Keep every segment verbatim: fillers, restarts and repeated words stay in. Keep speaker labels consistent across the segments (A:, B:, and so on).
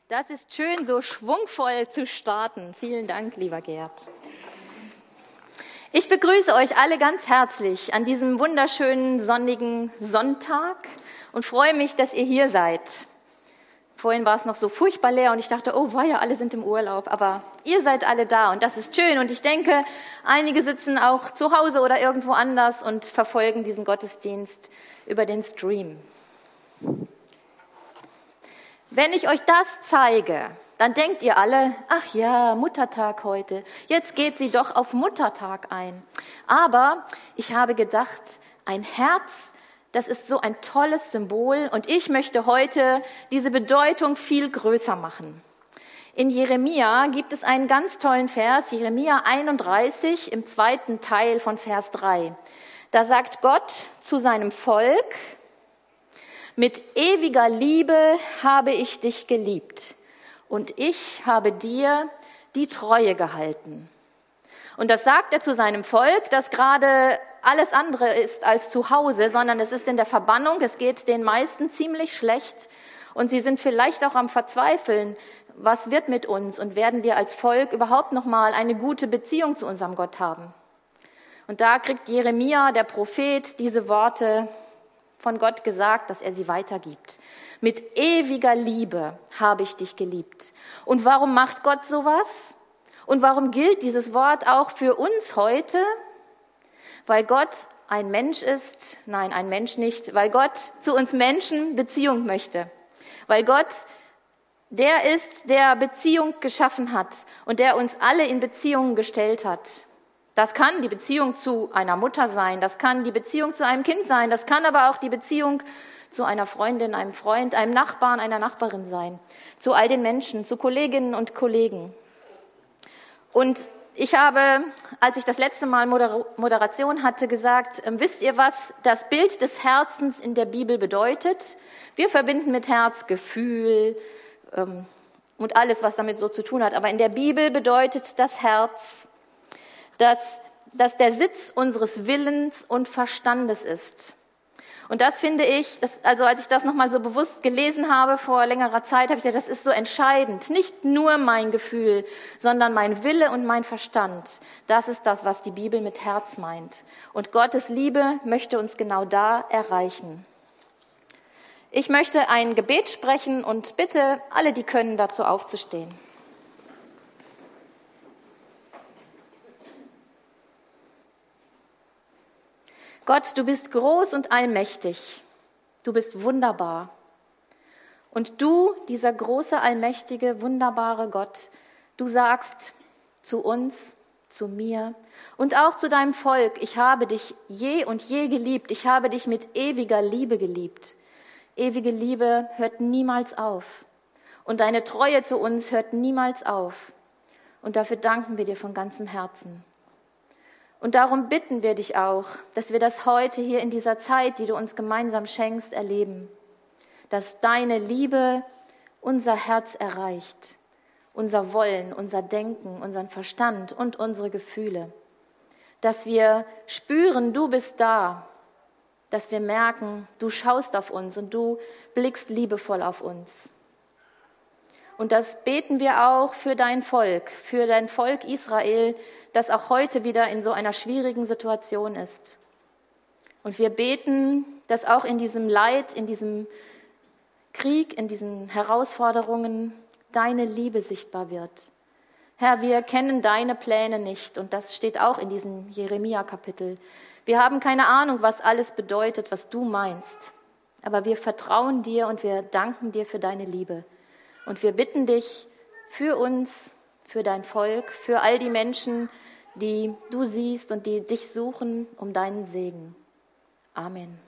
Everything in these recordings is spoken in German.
A: Das ist schön, so schwungvoll zu starten. Vielen Dank, lieber Gerd. Ich begrüße euch alle ganz herzlich an diesem wunderschönen sonnigen Sonntag und freue mich, dass ihr hier seid. Vorhin war es noch so furchtbar leer und ich dachte, oh weia, alle sind im Urlaub, aber ihr seid alle da und das ist schön und ich denke, einige sitzen auch zu Hause oder irgendwo anders und verfolgen diesen Gottesdienst über den Stream. Wenn ich euch das zeige, dann denkt ihr alle, ach ja, Muttertag heute, jetzt geht sie doch auf Muttertag ein. Aber ich habe gedacht, ein Herz, das ist so ein tolles Symbol und ich möchte heute diese Bedeutung viel größer machen. In Jeremia gibt es einen ganz tollen Vers, Jeremia einunddreißig im zweiten Teil von Vers drei. Da sagt Gott zu seinem Volk: Mit ewiger Liebe habe ich dich geliebt und ich habe dir die Treue gehalten. Und das sagt er zu seinem Volk, das gerade alles andere ist als zu Hause, sondern es ist in der Verbannung, es geht den meisten ziemlich schlecht und sie sind vielleicht auch am Verzweifeln, was wird mit uns und werden wir als Volk überhaupt noch mal eine gute Beziehung zu unserem Gott haben. Und da kriegt Jeremia, der Prophet, diese Worte von Gott gesagt, dass er sie weitergibt. Mit ewiger Liebe habe ich dich geliebt. Und warum macht Gott sowas? Und warum gilt dieses Wort auch für uns heute? Weil Gott ein Mensch ist, nein, ein Mensch nicht, weil Gott zu uns Menschen Beziehung möchte. Weil Gott der ist, der Beziehung geschaffen hat und der uns alle in Beziehungen gestellt hat. Das kann die Beziehung zu einer Mutter sein, das kann die Beziehung zu einem Kind sein, das kann aber auch die Beziehung zu einer Freundin, einem Freund, einem Nachbarn, einer Nachbarin sein, zu all den Menschen, zu Kolleginnen und Kollegen. Und ich habe, als ich das letzte Mal Moder- Moderation hatte, gesagt, äh, wisst ihr, was das Bild des Herzens in der Bibel bedeutet? Wir verbinden mit Herz Gefühl ähm, und alles, was damit so zu tun hat. Aber in der Bibel bedeutet das Herz, dass, dass der Sitz unseres Willens und Verstandes ist. Und das finde ich, das, also als ich das nochmal so bewusst gelesen habe vor längerer Zeit, habe ich gedacht, das ist so entscheidend. Nicht nur mein Gefühl, sondern mein Wille und mein Verstand. Das ist das, was die Bibel mit Herz meint. Und Gottes Liebe möchte uns genau da erreichen. Ich möchte ein Gebet sprechen und bitte alle, die können, dazu aufzustehen. Gott, du bist groß und allmächtig. Du bist wunderbar. Und du, dieser große, allmächtige, wunderbare Gott, du sagst zu uns, zu mir und auch zu deinem Volk, ich habe dich je und je geliebt. Ich habe dich mit ewiger Liebe geliebt. Ewige Liebe hört niemals auf. Und deine Treue zu uns hört niemals auf. Und dafür danken wir dir von ganzem Herzen. Und darum bitten wir dich auch, dass wir das heute hier in dieser Zeit, die du uns gemeinsam schenkst, erleben. Dass deine Liebe unser Herz erreicht, unser Wollen, unser Denken, unseren Verstand und unsere Gefühle. Dass wir spüren, du bist da. Dass wir merken, du schaust auf uns und du blickst liebevoll auf uns. Und das beten wir auch für dein Volk, für dein Volk Israel, das auch heute wieder in so einer schwierigen Situation ist. Und wir beten, dass auch in diesem Leid, in diesem Krieg, in diesen Herausforderungen deine Liebe sichtbar wird. Herr, wir kennen deine Pläne nicht und das steht auch in diesem Jeremia-Kapitel. Wir haben keine Ahnung, was alles bedeutet, was du meinst. Aber wir vertrauen dir und wir danken dir für deine Liebe. Und wir bitten dich für uns, für dein Volk, für all die Menschen, die du siehst und die dich suchen, um deinen Segen. Amen.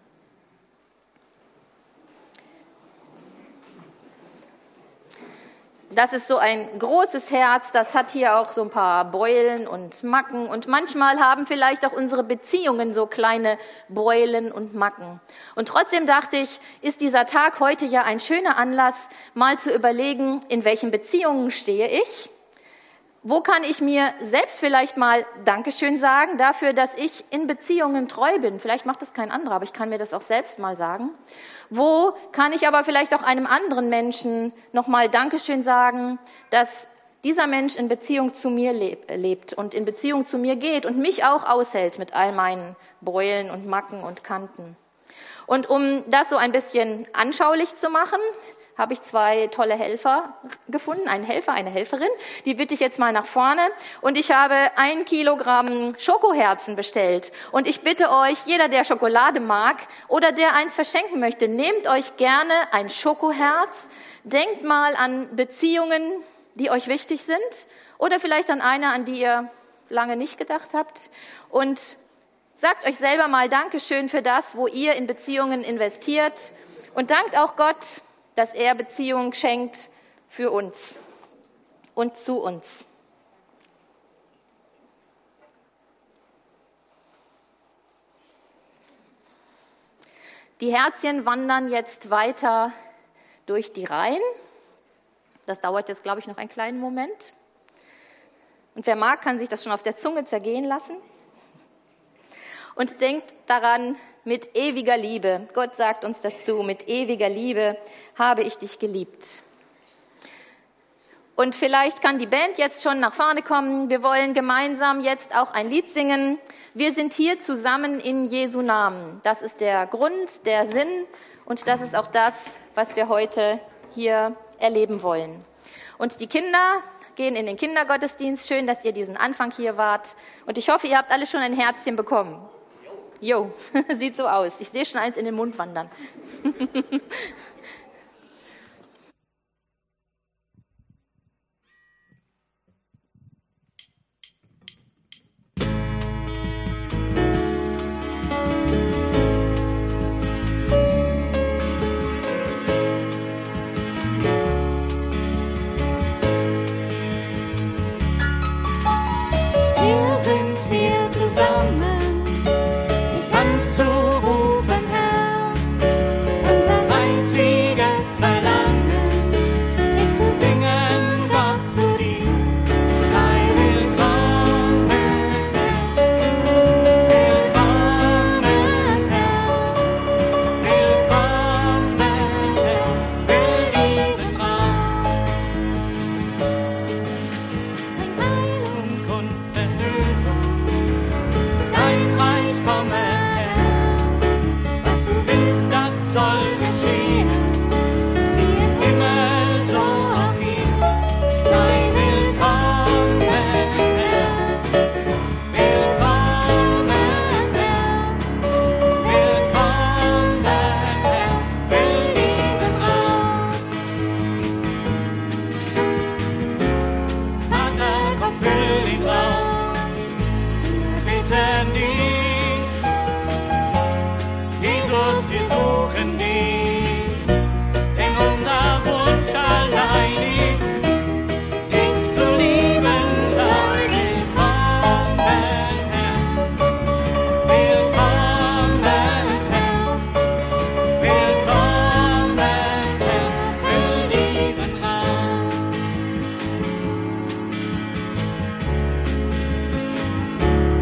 A: Das ist so ein großes Herz, das hat hier auch so ein paar Beulen und Macken und manchmal haben vielleicht auch unsere Beziehungen so kleine Beulen und Macken. Und trotzdem dachte ich, ist dieser Tag heute ja ein schöner Anlass, mal zu überlegen, in welchen Beziehungen stehe ich Wo kann ich mir selbst vielleicht mal Dankeschön sagen dafür, dass ich in Beziehungen treu bin? Vielleicht macht das kein anderer, aber ich kann mir das auch selbst mal sagen. Wo kann ich aber vielleicht auch einem anderen Menschen nochmal Dankeschön sagen, dass dieser Mensch in Beziehung zu mir lebt und in Beziehung zu mir geht und mich auch aushält mit all meinen Beulen und Macken und Kanten. Und um das so ein bisschen anschaulich zu machen, habe ich zwei tolle Helfer gefunden, einen Helfer, eine Helferin. Die bitte ich jetzt mal nach vorne. Und ich habe ein Kilogramm Schokoherzen bestellt. Und ich bitte euch, jeder, der Schokolade mag oder der eins verschenken möchte, nehmt euch gerne ein Schokoherz. Denkt mal an Beziehungen, die euch wichtig sind. Oder vielleicht an eine, an die ihr lange nicht gedacht habt. Und sagt euch selber mal Dankeschön für das, wo ihr in Beziehungen investiert. Und dankt auch Gott, dass er Beziehung schenkt für uns und zu uns. Die Herzchen wandern jetzt weiter durch die Reihen. Das dauert jetzt, glaube ich, noch einen kleinen Moment. Und wer mag, kann sich das schon auf der Zunge zergehen lassen. Und denkt daran, mit ewiger Liebe, Gott sagt uns das zu, mit ewiger Liebe habe ich dich geliebt. Und vielleicht kann die Band jetzt schon nach vorne kommen. Wir wollen gemeinsam jetzt auch ein Lied singen. Wir sind hier zusammen in Jesu Namen. Das ist der Grund, der Sinn und das ist auch das, was wir heute hier erleben wollen. Und die Kinder gehen in den Kindergottesdienst. Schön, dass ihr diesen Anfang hier wart. Und ich hoffe, ihr habt alle schon ein Herzchen bekommen. Jo, sieht so aus. Ich sehe schon eins in den Mund wandern.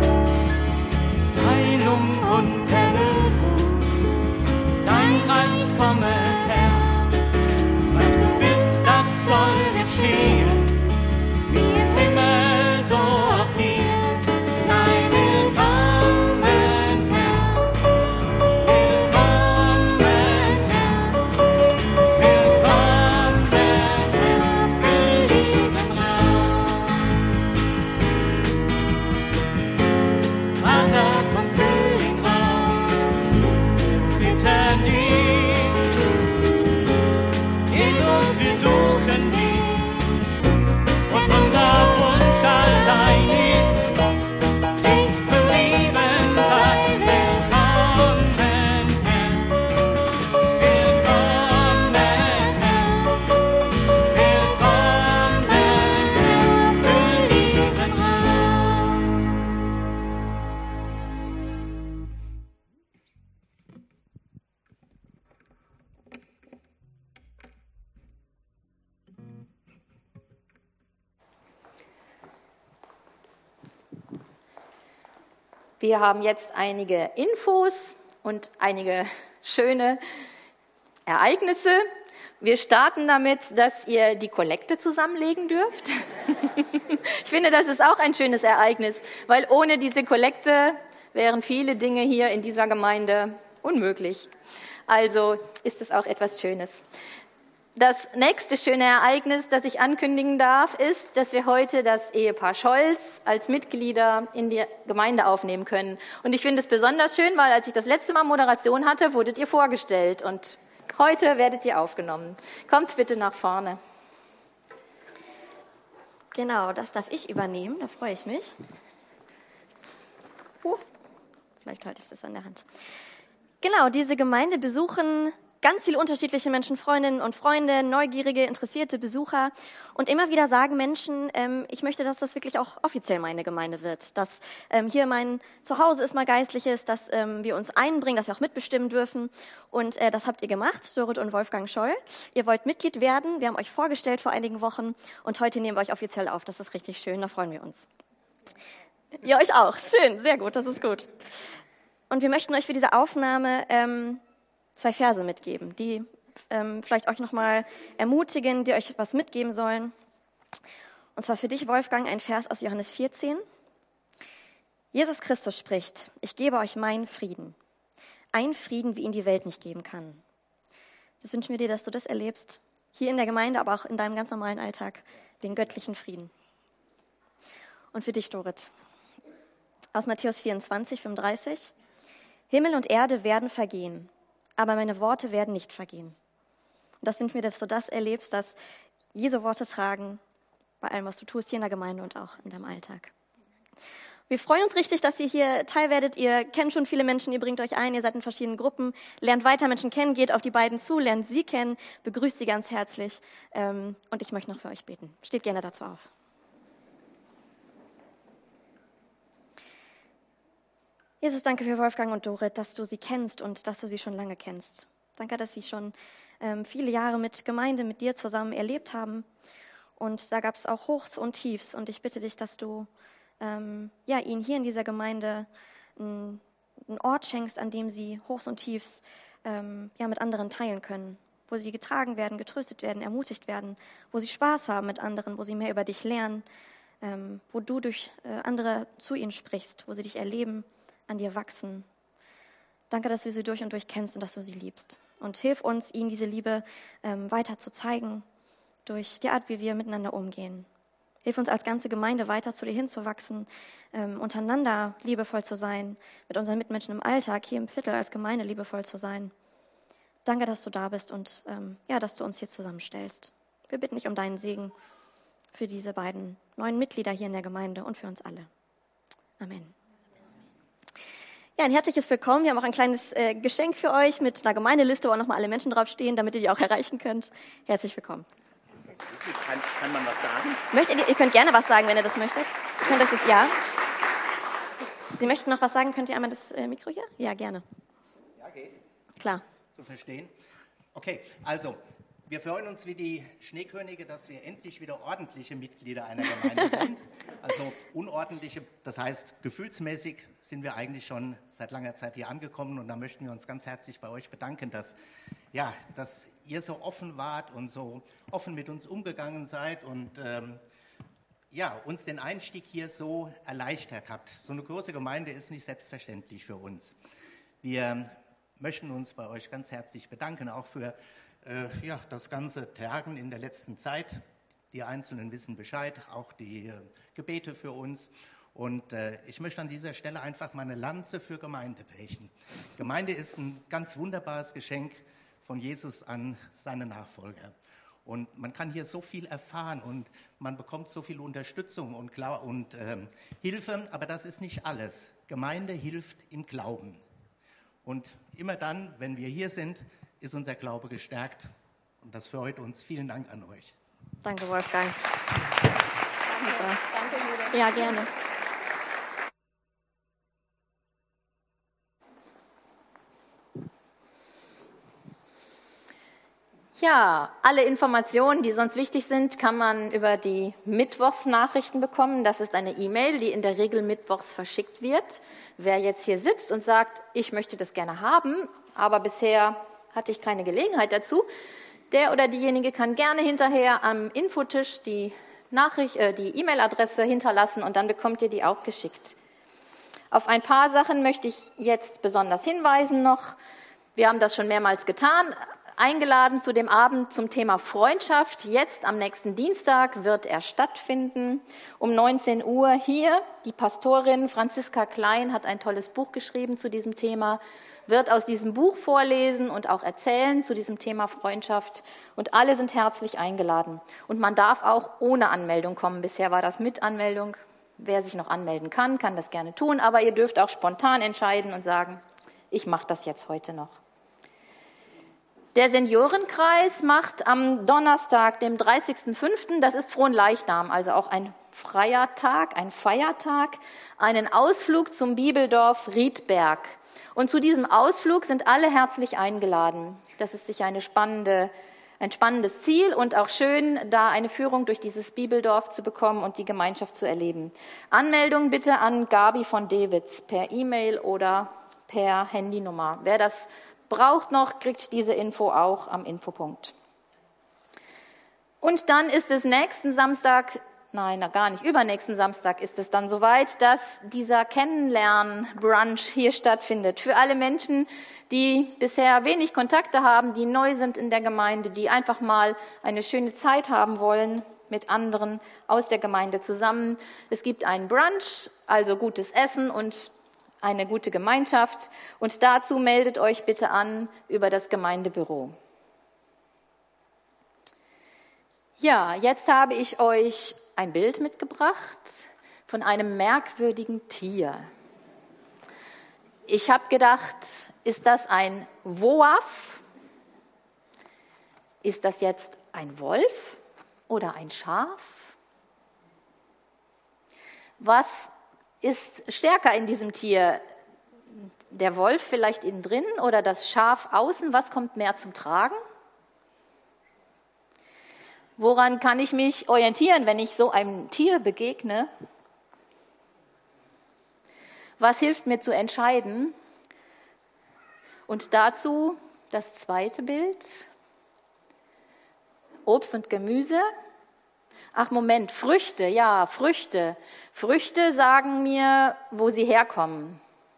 B: Heilung und Erlösung, dein Reich
A: Wir haben jetzt einige Infos und einige schöne Ereignisse. Wir starten damit, dass ihr die Kollekte zusammenlegen dürft. Ich finde, das ist auch ein schönes Ereignis, weil ohne diese Kollekte wären viele Dinge hier in dieser Gemeinde unmöglich. Also ist es auch etwas Schönes. Das nächste schöne Ereignis, das ich ankündigen darf, ist, dass wir heute das Ehepaar Scholz als Mitglieder in die Gemeinde aufnehmen können. Und ich finde es besonders schön, weil als ich das letzte Mal Moderation hatte, wurdet ihr vorgestellt und heute werdet ihr aufgenommen. Kommt bitte nach vorne.
B: Genau, das darf ich übernehmen, da freue ich mich. Uh, vielleicht halte ich das an der Hand. Genau, diese Gemeinde besuchen ganz viele unterschiedliche Menschen, Freundinnen und Freunde, neugierige, interessierte Besucher. Und immer wieder sagen Menschen, ähm, ich möchte, dass das wirklich auch offiziell meine Gemeinde wird. Dass ähm, hier mein Zuhause ist, mal Geistliches, dass ähm, wir uns einbringen, dass wir auch mitbestimmen dürfen. Und äh, das habt ihr gemacht, Dorit und Wolfgang Scholl. Ihr wollt Mitglied werden. Wir haben euch vorgestellt vor einigen Wochen. Und heute nehmen wir euch offiziell auf. Das ist richtig schön, da freuen wir uns. Ihr euch auch. Schön, sehr gut, das ist gut. Und wir möchten euch für diese Aufnahme ähm, zwei Verse mitgeben, die ähm, vielleicht euch nochmal ermutigen, die euch was mitgeben sollen. Und zwar für dich, Wolfgang, ein Vers aus Johannes vierzehn. Jesus Christus spricht, ich gebe euch meinen Frieden. Ein Frieden, wie ihn die Welt nicht geben kann. Das wünschen wir dir, dass du das erlebst, hier in der Gemeinde, aber auch in deinem ganz normalen Alltag, den göttlichen Frieden. Und für dich, Dorit, aus Matthäus vierundzwanzig, fünfunddreißig. Himmel und Erde werden vergehen, aber meine Worte werden nicht vergehen. Und das wünsche ich mir, dass du das erlebst, dass Jesu Worte tragen bei allem, was du tust, hier in der Gemeinde und auch in deinem Alltag. Wir freuen uns richtig, dass ihr hier teil werdet. Ihr kennt schon viele Menschen, ihr bringt euch ein, ihr seid in verschiedenen Gruppen, lernt weiter Menschen kennen, geht auf die beiden zu, lernt sie kennen, begrüßt sie ganz herzlich. Und ich möchte noch für euch beten. Steht gerne dazu auf. Jesus, danke für Wolfgang und Dorit, dass du sie kennst und dass du sie schon lange kennst. Danke, dass sie schon ähm, viele Jahre mit Gemeinde, mit dir zusammen erlebt haben. Und da gab es auch Hochs und Tiefs. Und ich bitte dich, dass du ähm, ja, ihnen hier in dieser Gemeinde einen, einen Ort schenkst, an dem sie Hochs und Tiefs ähm, ja, mit anderen teilen können. Wo sie getragen werden, getröstet werden, ermutigt werden. Wo sie Spaß haben mit anderen, wo sie mehr über dich lernen. Ähm, wo du durch äh, andere zu ihnen sprichst, wo sie dich erleben, an dir wachsen. Danke, dass du sie durch und durch kennst und dass du sie liebst. Und hilf uns, ihnen diese Liebe ähm, weiter zu zeigen, durch die Art, wie wir miteinander umgehen. Hilf uns als ganze Gemeinde weiter zu dir hinzuwachsen, ähm, untereinander liebevoll zu sein, mit unseren Mitmenschen im Alltag, hier im Viertel als Gemeinde liebevoll zu sein. Danke, dass du da bist und ähm, ja, dass du uns hier zusammenstellst. Wir bitten dich um deinen Segen für diese beiden neuen Mitglieder hier in der Gemeinde und für uns alle. Amen. Ja, ein herzliches Willkommen. Wir haben auch ein kleines äh, Geschenk für euch mit einer Gemeindeliste, wo auch nochmal alle Menschen draufstehen, damit ihr die auch erreichen könnt. Herzlich willkommen.
C: Kann, kann man was sagen?
B: Möchtet ihr, ihr könnt gerne was sagen, wenn ihr das möchtet. Ihr könnt euch das, ja. Sie möchten noch was sagen, könnt ihr einmal das äh, Mikro hier? Ja, gerne.
C: Ja, geht.
B: Klar.
C: Zu verstehen? Okay, also, wir freuen uns wie die Schneekönige, dass wir endlich wieder ordentliche Mitglieder einer Gemeinde sind. Also unordentliche, das heißt, gefühlsmäßig sind wir eigentlich schon seit langer Zeit hier angekommen und da möchten wir uns ganz herzlich bei euch bedanken, dass, ja, dass ihr so offen wart und so offen mit uns umgegangen seid und ähm, ja, uns den Einstieg hier so erleichtert habt. So eine große Gemeinde ist nicht selbstverständlich für uns. Wir möchten uns bei euch ganz herzlich bedanken, auch für äh, ja, das ganze Tagen in der letzten Zeit. Die Einzelnen wissen Bescheid, auch die äh, Gebete für uns. Und äh, ich möchte an dieser Stelle einfach mal eine Lanze für Gemeinde brechen. Gemeinde ist ein ganz wunderbares Geschenk von Jesus an seine Nachfolger. Und man kann hier so viel erfahren und man bekommt so viel Unterstützung und, und ähm, Hilfe, aber das ist nicht alles. Gemeinde hilft im Glauben. Und immer dann, wenn wir hier sind, ist unser Glaube gestärkt. Und das freut uns. Vielen Dank an euch.
B: Danke, Wolfgang.
A: Danke. Danke, Jude.
B: Ja, gerne.
A: Ja, alle Informationen, die sonst wichtig sind, kann man über die Mittwochsnachrichten bekommen. Das ist eine E-Mail, die in der Regel mittwochs verschickt wird. Wer jetzt hier sitzt und sagt, ich möchte das gerne haben, aber bisher hatte ich keine Gelegenheit dazu, der oder diejenige kann gerne hinterher am Infotisch die Nachricht, äh, die E-Mail-Adresse hinterlassen und dann bekommt ihr die auch geschickt. Auf ein paar Sachen möchte ich jetzt besonders hinweisen noch. Wir haben das schon mehrmals getan. Eingeladen zu dem Abend zum Thema Freundschaft. Jetzt am nächsten Dienstag wird er stattfinden. Um neunzehn Uhr hier. Die Pastorin Franziska Klein hat ein tolles Buch geschrieben zu diesem Thema, wird aus diesem Buch vorlesen und auch erzählen zu diesem Thema Freundschaft. Und alle sind herzlich eingeladen. Und man darf auch ohne Anmeldung kommen. Bisher war das mit Anmeldung. Wer sich noch anmelden kann, kann das gerne tun. Aber ihr dürft auch spontan entscheiden und sagen, ich mache das jetzt heute noch. Der Seniorenkreis macht am Donnerstag, dem dreißigsten fünften, das ist Fronleichnam, also auch ein freier Tag, ein Feiertag, einen Ausflug zum Bibeldorf Riedberg. Und zu diesem Ausflug sind alle herzlich eingeladen. Das ist sicher eine spannende, ein spannendes Ziel und auch schön, da eine Führung durch dieses Bibeldorf zu bekommen und die Gemeinschaft zu erleben. Anmeldung bitte an Gabi von Dewitz per E-Mail oder per Handynummer. Wer das braucht noch, kriegt diese Info auch am Infopunkt. Und dann ist es nächsten Samstag, nein, gar nicht, übernächsten Samstag ist es dann soweit, dass dieser Kennenlernen-Brunch hier stattfindet. Für alle Menschen, die bisher wenig Kontakte haben, die neu sind in der Gemeinde, die einfach mal eine schöne Zeit haben wollen mit anderen aus der Gemeinde zusammen. Es gibt einen Brunch, also gutes Essen und eine gute Gemeinschaft. Und dazu meldet euch bitte an über das Gemeindebüro. Ja, jetzt habe ich euch ein Bild mitgebracht von einem merkwürdigen Tier. Ich habe gedacht, ist das ein Woaf? Ist das jetzt ein Wolf oder ein Schaf? Was ist stärker in diesem Tier? Der Wolf vielleicht innen drin oder das Schaf außen? Was kommt mehr zum Tragen? Woran kann ich mich orientieren, wenn ich so einem Tier begegne? Was hilft mir zu entscheiden? Und dazu das zweite Bild. Obst und Gemüse. Ach Moment, Früchte, ja, Früchte. Früchte sagen mir, wo sie herkommen.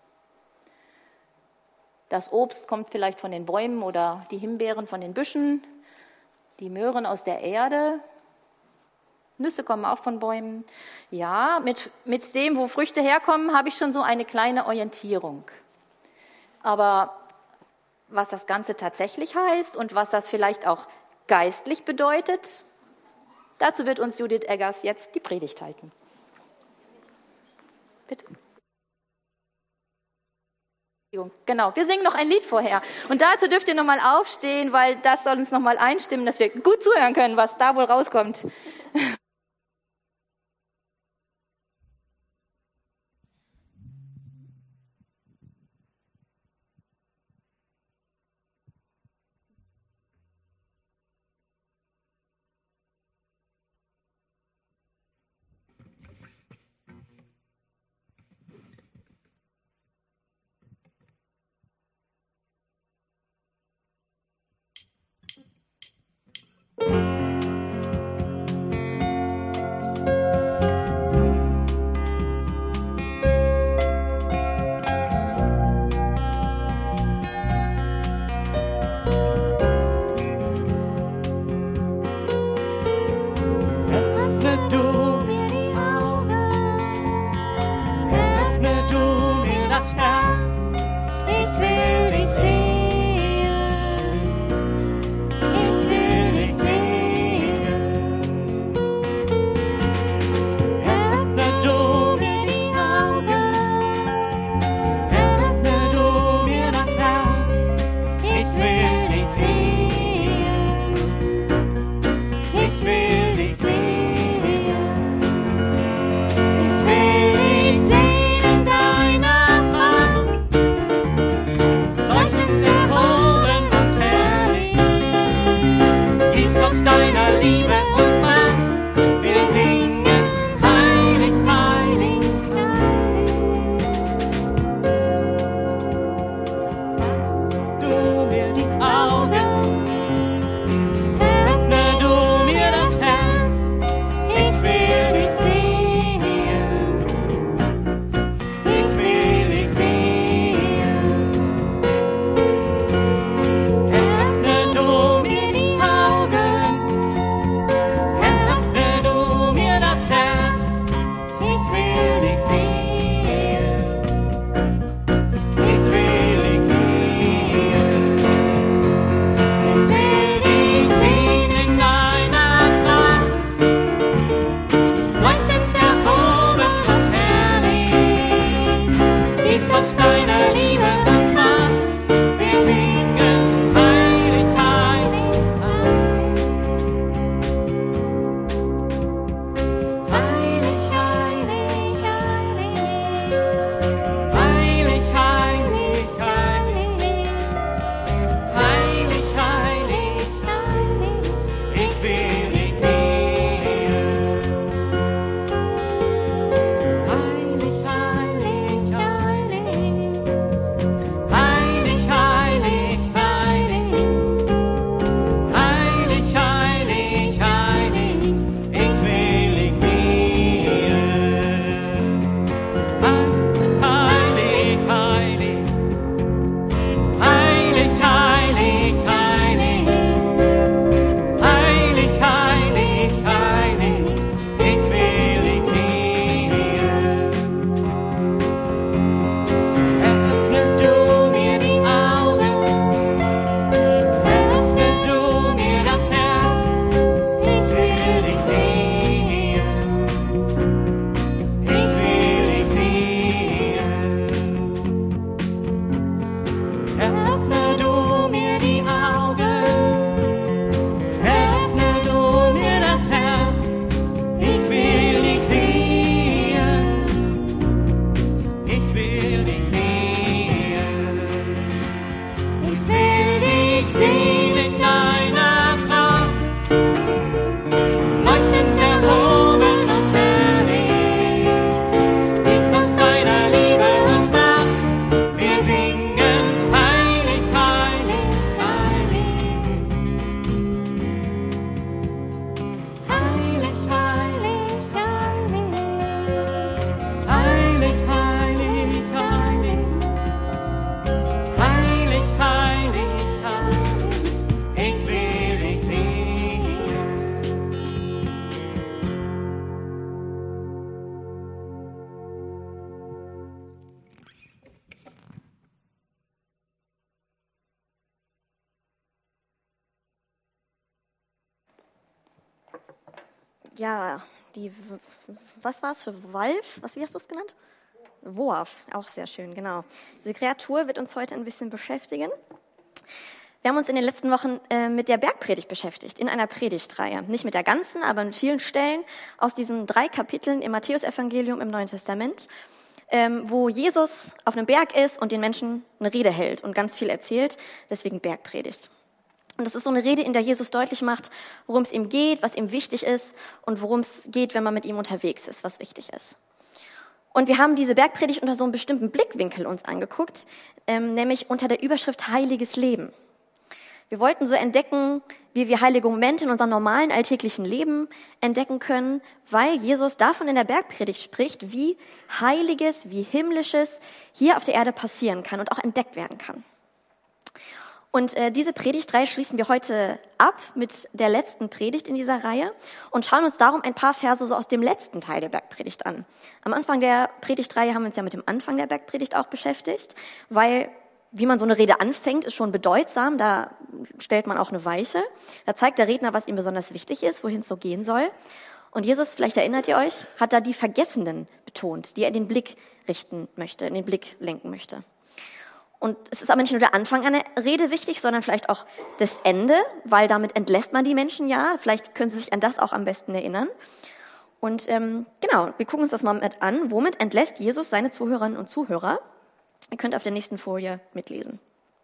A: Das Obst kommt vielleicht von den Bäumen oder die Himbeeren von den Büschen, die Möhren aus der Erde. Nüsse kommen auch von Bäumen. Ja, mit, mit dem, wo Früchte herkommen, habe ich schon so eine kleine Orientierung. Aber was das Ganze tatsächlich heißt und was das vielleicht auch geistlich bedeutet, dazu wird uns Judith Eggers jetzt die Predigt halten. Bitte. Genau, wir singen noch ein Lied vorher. Und dazu dürft ihr nochmal aufstehen, weil das soll uns nochmal einstimmen, dass wir gut zuhören können, was da wohl rauskommt.
D: Ich will dich sehen, ich will dich sehen.
B: Ja, die, was war es für Wolf? Was, wie hast du es genannt? Woaf, auch sehr schön, genau. Diese Kreatur wird uns heute ein bisschen beschäftigen. Wir haben uns in den letzten Wochen äh, mit der Bergpredigt beschäftigt, in einer Predigtreihe. Nicht mit der ganzen, aber mit vielen Stellen aus diesen drei Kapiteln im Matthäusevangelium im Neuen Testament, ähm, wo Jesus auf einem Berg ist und den Menschen eine Rede hält und ganz viel erzählt, deswegen Bergpredigt. Und das ist so eine Rede, in der Jesus deutlich macht, worum es ihm geht, was ihm wichtig ist und worum es geht, wenn man mit ihm unterwegs ist, was wichtig ist. Und wir haben diese Bergpredigt unter so einem bestimmten Blickwinkel uns angeguckt, ähm, nämlich unter der Überschrift Heiliges Leben. Wir wollten so entdecken, wie wir heilige Momente in unserem normalen alltäglichen Leben entdecken können, weil Jesus davon in der Bergpredigt spricht, wie Heiliges, wie Himmlisches hier auf der Erde passieren kann und auch entdeckt werden kann. Und äh, diese Predigtreihe schließen wir heute ab mit der letzten Predigt in dieser Reihe und schauen uns darum ein paar Verse so aus dem letzten Teil der Bergpredigt an. Am Anfang der Predigtreihe haben wir uns ja mit dem Anfang der Bergpredigt auch beschäftigt, weil wie man so eine Rede anfängt, ist schon bedeutsam. Da stellt man auch eine Weiche. Da zeigt der Redner, was ihm besonders wichtig ist, wohin es so gehen soll. Und Jesus, vielleicht erinnert ihr euch, hat da die Vergessenen betont, die er in den Blick richten möchte, in den Blick lenken möchte. Und es ist aber nicht nur der Anfang einer Rede wichtig, sondern vielleicht auch das Ende, weil damit entlässt man die Menschen ja. Vielleicht können sie sich an das auch am besten erinnern. Und ähm, genau, wir gucken uns das mal mit an. Womit entlässt Jesus seine Zuhörerinnen und Zuhörer? Ihr könnt auf der nächsten Folie mitlesen.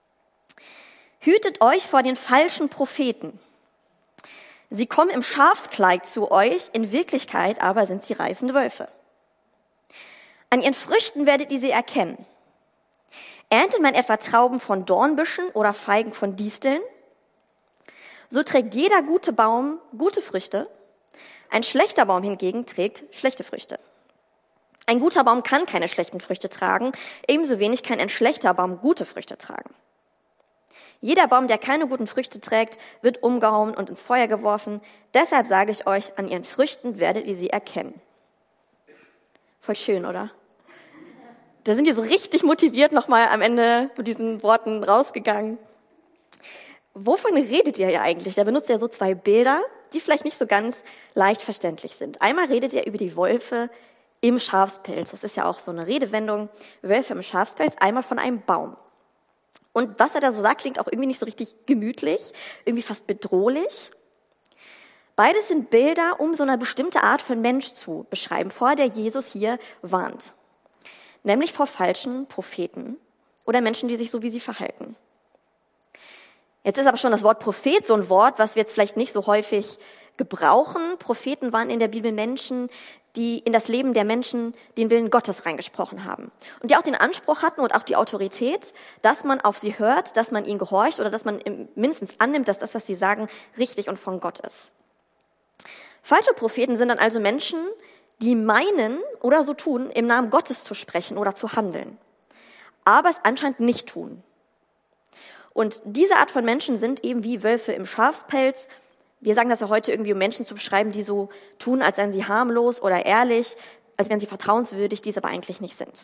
B: Hütet euch vor den falschen Propheten. Sie kommen im Schafskleid zu euch, in Wirklichkeit aber sind sie reißende Wölfe. An ihren Früchten werdet ihr sie erkennen. Erntet man etwa Trauben von Dornbüschen oder Feigen von Disteln? So trägt jeder gute Baum gute Früchte, ein schlechter Baum hingegen trägt schlechte Früchte. Ein guter Baum kann keine schlechten Früchte tragen, ebenso wenig kann ein schlechter Baum gute Früchte tragen. Jeder Baum, der keine guten Früchte trägt, wird umgehauen und ins Feuer geworfen. Deshalb sage ich euch, an ihren Früchten werdet ihr sie erkennen. Voll schön, oder? Da sind die so richtig motiviert nochmal am Ende mit diesen Worten rausgegangen. Wovon redet ihr ja eigentlich? Da benutzt er so zwei Bilder, die vielleicht nicht so ganz leicht verständlich sind. Einmal redet er über die Wölfe im Schafspelz. Das ist ja auch so eine Redewendung. Wölfe im Schafspelz, einmal von einem Baum. Und was er da so sagt, klingt auch irgendwie nicht so richtig gemütlich, irgendwie fast bedrohlich. Beides sind Bilder, um so eine bestimmte Art von Mensch zu beschreiben, vor der Jesus hier warnt. Nämlich vor falschen Propheten oder Menschen, die sich so wie sie verhalten. Jetzt ist aber schon das Wort Prophet so ein Wort, was wir jetzt vielleicht nicht so häufig gebrauchen. Propheten waren in der Bibel Menschen, die in das Leben der Menschen den Willen Gottes reingesprochen haben. Und die auch den Anspruch hatten und auch die Autorität, dass man auf sie hört, dass man ihnen gehorcht oder dass man mindestens annimmt, dass das, was sie sagen, richtig und von Gott ist. Falsche Propheten sind dann also Menschen, die meinen oder so tun, im Namen Gottes zu sprechen oder zu handeln, aber es anscheinend nicht tun. Und diese Art von Menschen sind eben wie Wölfe im Schafspelz. Wir sagen das ja heute irgendwie, um Menschen zu beschreiben, die so tun, als seien sie harmlos oder ehrlich, als wären sie vertrauenswürdig, die es aber eigentlich nicht sind.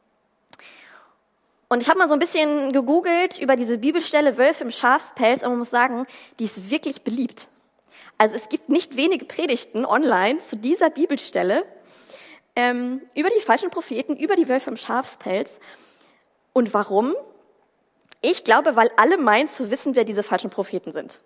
B: Und ich habe mal so ein bisschen gegoogelt über diese Bibelstelle Wölfe im Schafspelz und man muss sagen, die ist wirklich beliebt. Also es gibt nicht wenige Predigten online zu dieser Bibelstelle ähm, über die falschen Propheten, über die Wölfe im Schafspelz. Und warum? Ich glaube, weil alle meinen zu wissen, wer diese falschen Propheten sind.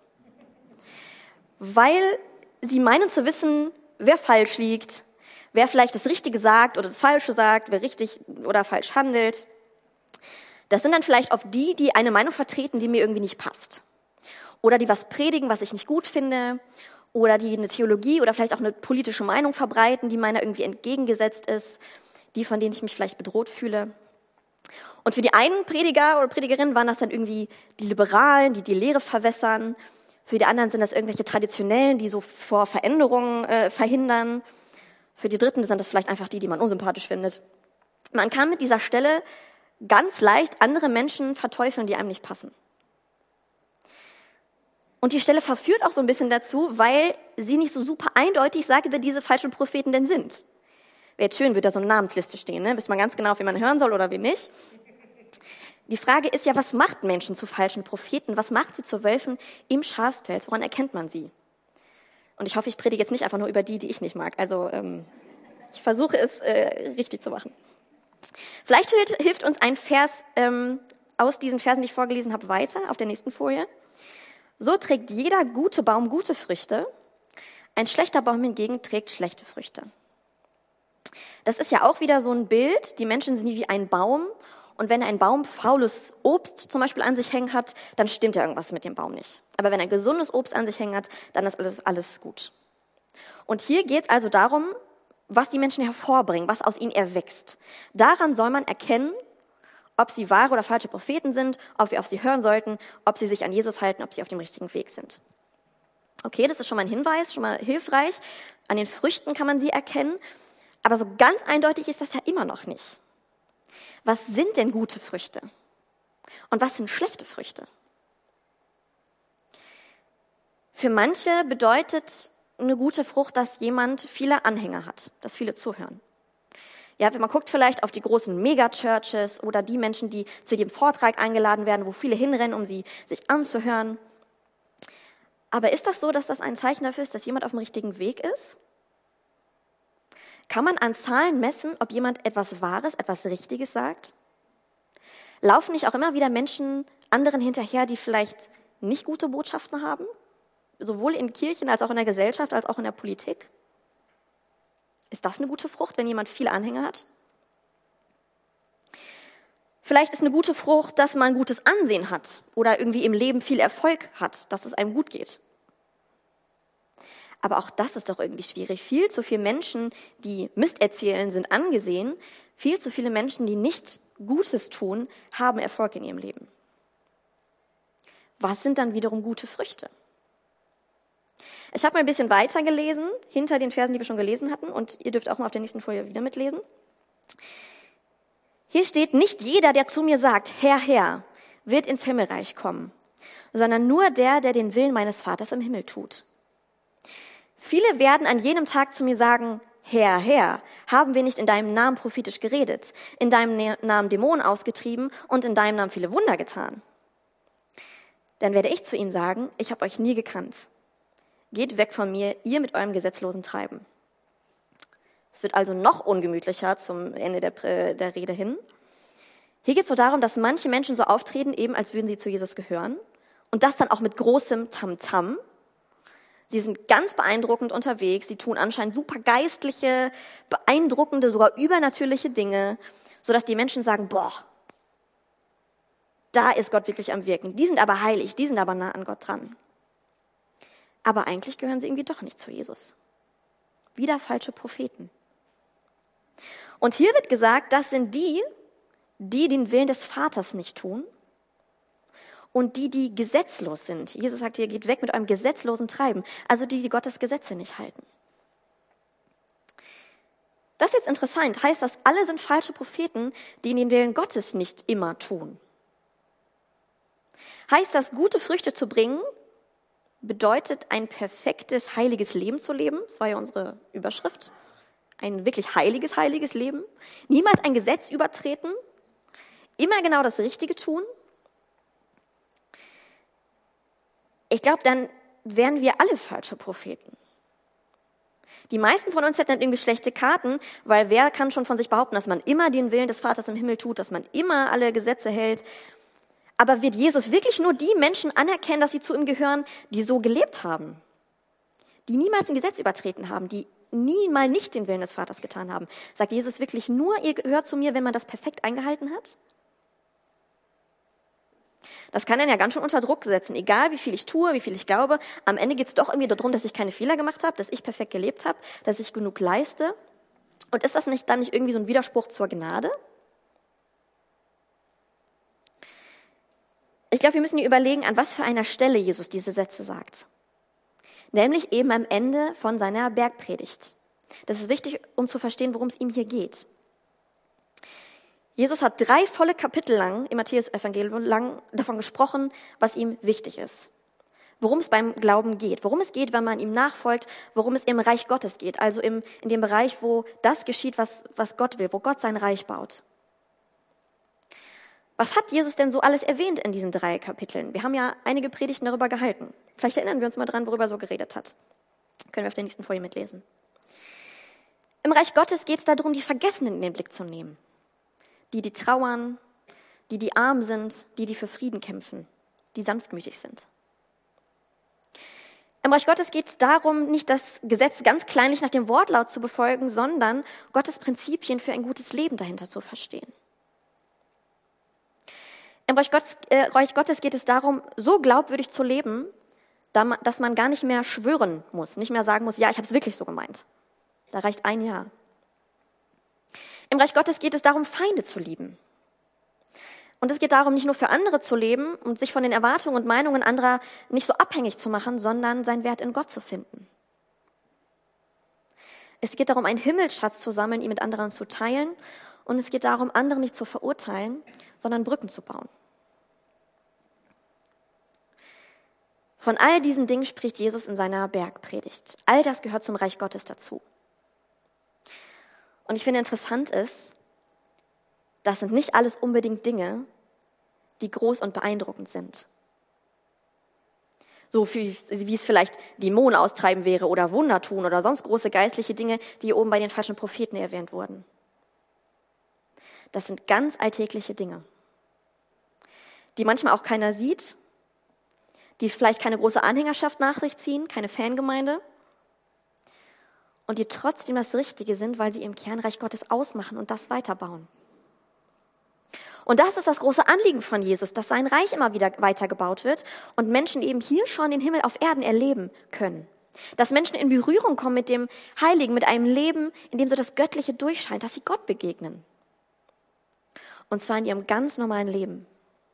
B: Weil sie meinen zu wissen, wer falsch liegt, wer vielleicht das Richtige sagt oder das Falsche sagt, wer richtig oder falsch handelt. Das sind dann vielleicht oft die, die eine Meinung vertreten, die mir irgendwie nicht passt. Oder die was predigen, was ich nicht gut finde. Oder die eine Theologie oder vielleicht auch eine politische Meinung verbreiten, die meiner irgendwie entgegengesetzt ist. Die, von denen ich mich vielleicht bedroht fühle. Und für die einen Prediger oder Predigerinnen waren das dann irgendwie die Liberalen, die die Lehre verwässern. Für die anderen sind das irgendwelche Traditionellen, die so vor Veränderungen äh, verhindern. Für die Dritten sind das vielleicht einfach die, die man unsympathisch findet. Man kann mit dieser Stelle ganz leicht andere Menschen verteufeln, die einem nicht passen. Und die Stelle verführt auch so ein bisschen dazu, weil sie nicht so super eindeutig sagt, wer diese falschen Propheten denn sind. Wäre jetzt schön, würde da so eine Namensliste stehen, ne? Wisst man ganz genau, wen man hören soll oder wen nicht. Die Frage ist ja, was macht Menschen zu falschen Propheten? Was macht sie zu Wölfen im Schafspelz? Woran erkennt man sie? Und ich hoffe, ich predige jetzt nicht einfach nur über die, die ich nicht mag. Also ähm, ich versuche es äh, richtig zu machen. Vielleicht hilft, hilft uns ein Vers ähm, aus diesen Versen, die ich vorgelesen habe, weiter auf der nächsten Folie. So trägt jeder gute Baum gute Früchte, ein schlechter Baum hingegen trägt schlechte Früchte. Das ist ja auch wieder so ein Bild. Die Menschen sind wie ein Baum. Und wenn ein Baum faules Obst zum Beispiel an sich hängen hat, dann stimmt ja irgendwas mit dem Baum nicht. Aber wenn er gesundes Obst an sich hängen hat, dann ist alles, alles gut. Und hier geht es also darum, was die Menschen hervorbringen, was aus ihnen erwächst. Daran soll man erkennen, ob sie wahre oder falsche Propheten sind, ob wir auf sie hören sollten, ob sie sich an Jesus halten, ob sie auf dem richtigen Weg sind. Okay, das ist schon mal ein Hinweis, schon mal hilfreich. An den Früchten kann man sie erkennen. Aber so ganz eindeutig ist das ja immer noch nicht. Was sind denn gute Früchte? Und was sind schlechte Früchte? Für manche bedeutet eine gute Frucht, dass jemand viele Anhänger hat, dass viele zuhören. Ja, wenn man guckt vielleicht auf die großen Megachurches oder die Menschen, die zu jedem Vortrag eingeladen werden, wo viele hinrennen, um sie sich anzuhören. Aber ist das so, dass das ein Zeichen dafür ist, dass jemand auf dem richtigen Weg ist? Kann man an Zahlen messen, ob jemand etwas Wahres, etwas Richtiges sagt? Laufen nicht auch immer wieder Menschen anderen hinterher, die vielleicht nicht gute Botschaften haben? Sowohl in Kirchen als auch in der Gesellschaft, als auch in der Politik? Ist das eine gute Frucht, wenn jemand viele Anhänger hat? Vielleicht ist eine gute Frucht, dass man gutes Ansehen hat oder irgendwie im Leben viel Erfolg hat, dass es einem gut geht. Aber auch das ist doch irgendwie schwierig. Viel zu viele Menschen, die Mist erzählen, sind angesehen, Viel zu viele Menschen, die nicht Gutes tun, haben Erfolg in ihrem Leben. Was sind dann wiederum gute Früchte? Ich habe mal ein bisschen weiter gelesen, hinter den Versen, die wir schon gelesen hatten, und ihr dürft auch mal auf der nächsten Folie wieder mitlesen. Hier steht, nicht jeder, der zu mir sagt, Herr, Herr, wird ins Himmelreich kommen, sondern nur der, der den Willen meines Vaters im Himmel tut. Viele werden an jenem Tag zu mir sagen, Herr, Herr, haben wir nicht in deinem Namen prophetisch geredet, in deinem Namen Dämonen ausgetrieben und in deinem Namen viele Wunder getan? Dann werde ich zu ihnen sagen, ich habe euch nie gekannt. Geht weg von mir, ihr mit eurem gesetzlosen Treiben. Es wird also noch ungemütlicher zum Ende der, der Rede hin. Hier geht es so darum, dass manche Menschen so auftreten, eben als würden sie zu Jesus gehören. Und das dann auch mit großem Tamtam. Sie sind ganz beeindruckend unterwegs. Sie tun anscheinend super geistliche, beeindruckende, sogar übernatürliche Dinge, sodass die Menschen sagen, boah, da ist Gott wirklich am Wirken. Die sind aber heilig, die sind aber nah an Gott dran. Aber eigentlich gehören sie irgendwie doch nicht zu Jesus. Wieder falsche Propheten. Und hier wird gesagt, das sind die, die den Willen des Vaters nicht tun und die, die gesetzlos sind. Jesus sagt hier, geht weg mit eurem gesetzlosen Treiben, also die, die Gottes Gesetze nicht halten. Das ist jetzt interessant. Heißt das, alle sind falsche Propheten, die den Willen Gottes nicht immer tun? Heißt das, gute Früchte zu bringen, bedeutet ein perfektes, heiliges Leben zu leben? Das war ja unsere Überschrift. Ein wirklich heiliges, heiliges Leben. Niemals ein Gesetz übertreten. Immer genau das Richtige tun. Ich glaube, dann wären wir alle falsche Propheten. Die meisten von uns hätten dann irgendwie schlechte Karten, weil wer kann schon von sich behaupten, dass man immer den Willen des Vaters im Himmel tut, dass man immer alle Gesetze hält. Aber wird Jesus wirklich nur die Menschen anerkennen, dass sie zu ihm gehören, die so gelebt haben? Die niemals ein Gesetz übertreten haben, die nie mal nicht den Willen des Vaters getan haben. Sagt Jesus wirklich nur, ihr gehört zu mir, wenn man das perfekt eingehalten hat? Das kann einen ja ganz schön unter Druck setzen. Egal, wie viel ich tue, wie viel ich glaube, am Ende geht es doch irgendwie darum, dass ich keine Fehler gemacht habe, dass ich perfekt gelebt habe, dass ich genug leiste. Und ist das nicht dann nicht irgendwie so ein Widerspruch zur Gnade? Ich glaube, wir müssen hier überlegen, an was für einer Stelle Jesus diese Sätze sagt. Nämlich eben am Ende von seiner Bergpredigt. Das ist wichtig, um zu verstehen, worum es ihm hier geht. Jesus hat drei volle Kapitel lang im Matthäus-Evangelium lang davon gesprochen, was ihm wichtig ist. Worum es beim Glauben geht, worum es geht, wenn man ihm nachfolgt, worum es im Reich Gottes geht, also im, in dem Bereich, wo das geschieht, was, was Gott will, wo Gott sein Reich baut. Was hat Jesus denn so alles erwähnt in diesen drei Kapiteln? Wir haben ja einige Predigten darüber gehalten. Vielleicht erinnern wir uns mal dran, worüber er so geredet hat. Können wir auf der nächsten Folie mitlesen. Im Reich Gottes geht es darum, die Vergessenen in den Blick zu nehmen. Die, die trauern, die, die arm sind, die, die für Frieden kämpfen, die sanftmütig sind. Im Reich Gottes geht es darum, nicht das Gesetz ganz kleinlich nach dem Wortlaut zu befolgen, sondern Gottes Prinzipien für ein gutes Leben dahinter zu verstehen. Im Reich Gottes, äh, Reich Gottes geht es darum, so glaubwürdig zu leben, dass man gar nicht mehr schwören muss, nicht mehr sagen muss, ja, ich habe es wirklich so gemeint. Da reicht ein Ja. Im Reich Gottes geht es darum, Feinde zu lieben. Und es geht darum, nicht nur für andere zu leben und sich von den Erwartungen und Meinungen anderer nicht so abhängig zu machen, sondern seinen Wert in Gott zu finden. Es geht darum, einen Himmelsschatz zu sammeln, ihn mit anderen zu teilen. Und es geht darum, andere nicht zu verurteilen, sondern Brücken zu bauen. Von all diesen Dingen spricht Jesus in seiner Bergpredigt. All das gehört zum Reich Gottes dazu. Und ich finde interessant ist, das sind nicht alles unbedingt Dinge, die groß und beeindruckend sind. So wie, wie es vielleicht Dämonen austreiben wäre oder Wunder tun oder sonst große geistliche Dinge, die hier oben bei den falschen Propheten erwähnt wurden. Das sind ganz alltägliche Dinge, die manchmal auch keiner sieht, die vielleicht keine große Anhängerschaft nach sich ziehen, keine Fangemeinde und die trotzdem das Richtige sind, weil sie im Kernreich Gottes ausmachen und das weiterbauen. Und das ist das große Anliegen von Jesus, dass sein Reich immer wieder weitergebaut wird und Menschen eben hier schon den Himmel auf Erden erleben können. Dass Menschen in Berührung kommen mit dem Heiligen, mit einem Leben, in dem so das Göttliche durchscheint, dass sie Gott begegnen. Und zwar in ihrem ganz normalen Leben.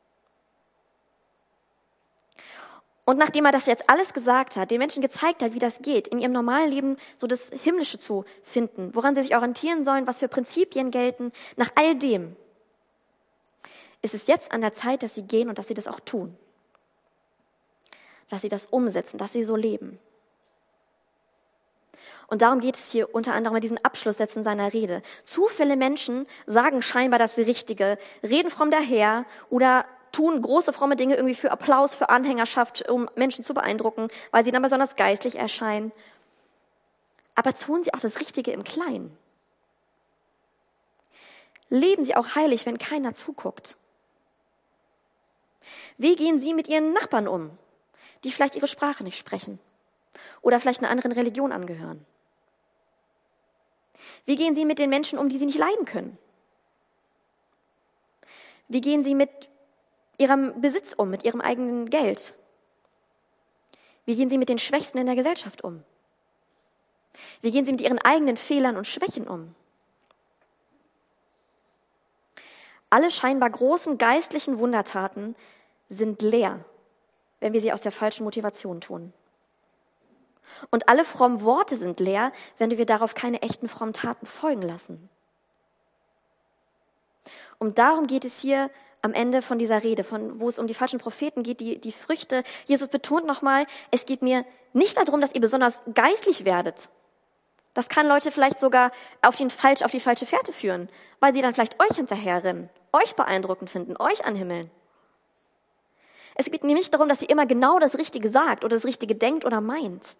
B: Und nachdem er das jetzt alles gesagt hat, den Menschen gezeigt hat, wie das geht, in ihrem normalen Leben so das Himmlische zu finden, woran sie sich orientieren sollen, was für Prinzipien gelten, nach all dem ist es jetzt an der Zeit, dass sie gehen und dass sie das auch tun. Dass sie das umsetzen, dass sie so leben. Und darum geht es hier unter anderem bei diesen Abschlusssätzen seiner Rede. Zu viele Menschen sagen scheinbar das Richtige, reden fromm daher oder tun große fromme Dinge irgendwie für Applaus, für Anhängerschaft, um Menschen zu beeindrucken, weil sie dann besonders geistlich erscheinen. Aber tun sie auch das Richtige im Kleinen? Leben sie auch heilig, wenn keiner zuguckt? Wie gehen sie mit ihren Nachbarn um, die vielleicht ihre Sprache nicht sprechen oder vielleicht einer anderen Religion angehören? Wie gehen sie mit den Menschen um, die sie nicht leiden können? Wie gehen sie mit ihrem Besitz um, mit ihrem eigenen Geld? Wie gehen sie mit den Schwächsten in der Gesellschaft um? Wie gehen sie mit ihren eigenen Fehlern und Schwächen um? Alle scheinbar großen geistlichen Wundertaten sind leer, wenn wir sie aus der falschen Motivation tun. Und alle frommen Worte sind leer, wenn wir darauf keine echten frommen Taten folgen lassen. Und darum geht es hier am Ende von dieser Rede, von, wo es um die falschen Propheten geht, die, die Früchte. Jesus betont nochmal, es geht mir nicht darum, dass ihr besonders geistlich werdet. Das kann Leute vielleicht sogar auf, den falsch, auf die falsche Fährte führen, weil sie dann vielleicht euch hinterherrennen, euch beeindruckend finden, euch anhimmeln. Es geht nämlich nicht darum, dass ihr immer genau das Richtige sagt oder das Richtige denkt oder meint.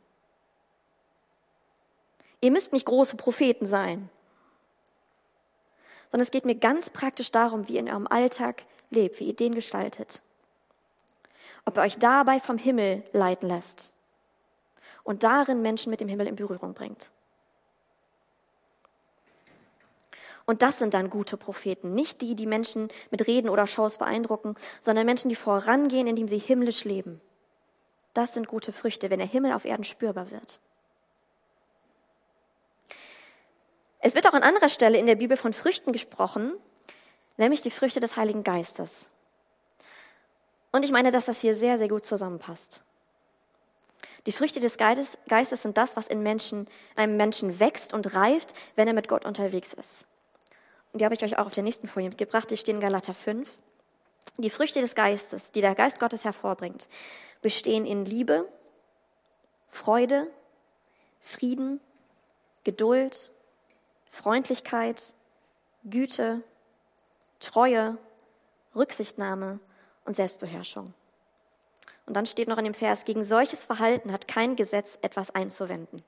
B: Ihr müsst nicht große Propheten sein, sondern es geht mir ganz praktisch darum, wie ihr in eurem Alltag lebt, wie ihr den gestaltet. Ob ihr euch dabei vom Himmel leiten lässt und darin Menschen mit dem Himmel in Berührung bringt. Und das sind dann gute Propheten, nicht die, die Menschen mit Reden oder Shows beeindrucken, sondern Menschen, die vorangehen, indem sie himmlisch leben. Das sind gute Früchte, wenn der Himmel auf Erden spürbar wird. Es wird auch an anderer Stelle in der Bibel von Früchten gesprochen, nämlich die Früchte des Heiligen Geistes. Und ich meine, dass das hier sehr, sehr gut zusammenpasst. Die Früchte des Geistes sind das, was in Menschen, einem Menschen wächst und reift, wenn er mit Gott unterwegs ist. Und die habe ich euch auch auf der nächsten Folie mitgebracht, die stehen in Galater fünf. Die Früchte des Geistes, die der Geist Gottes hervorbringt, bestehen in Liebe, Freude, Frieden, Geduld, Freundlichkeit, Güte, Treue, Rücksichtnahme und Selbstbeherrschung. Und dann steht noch in dem Vers, gegen solches Verhalten hat kein Gesetz etwas einzuwenden.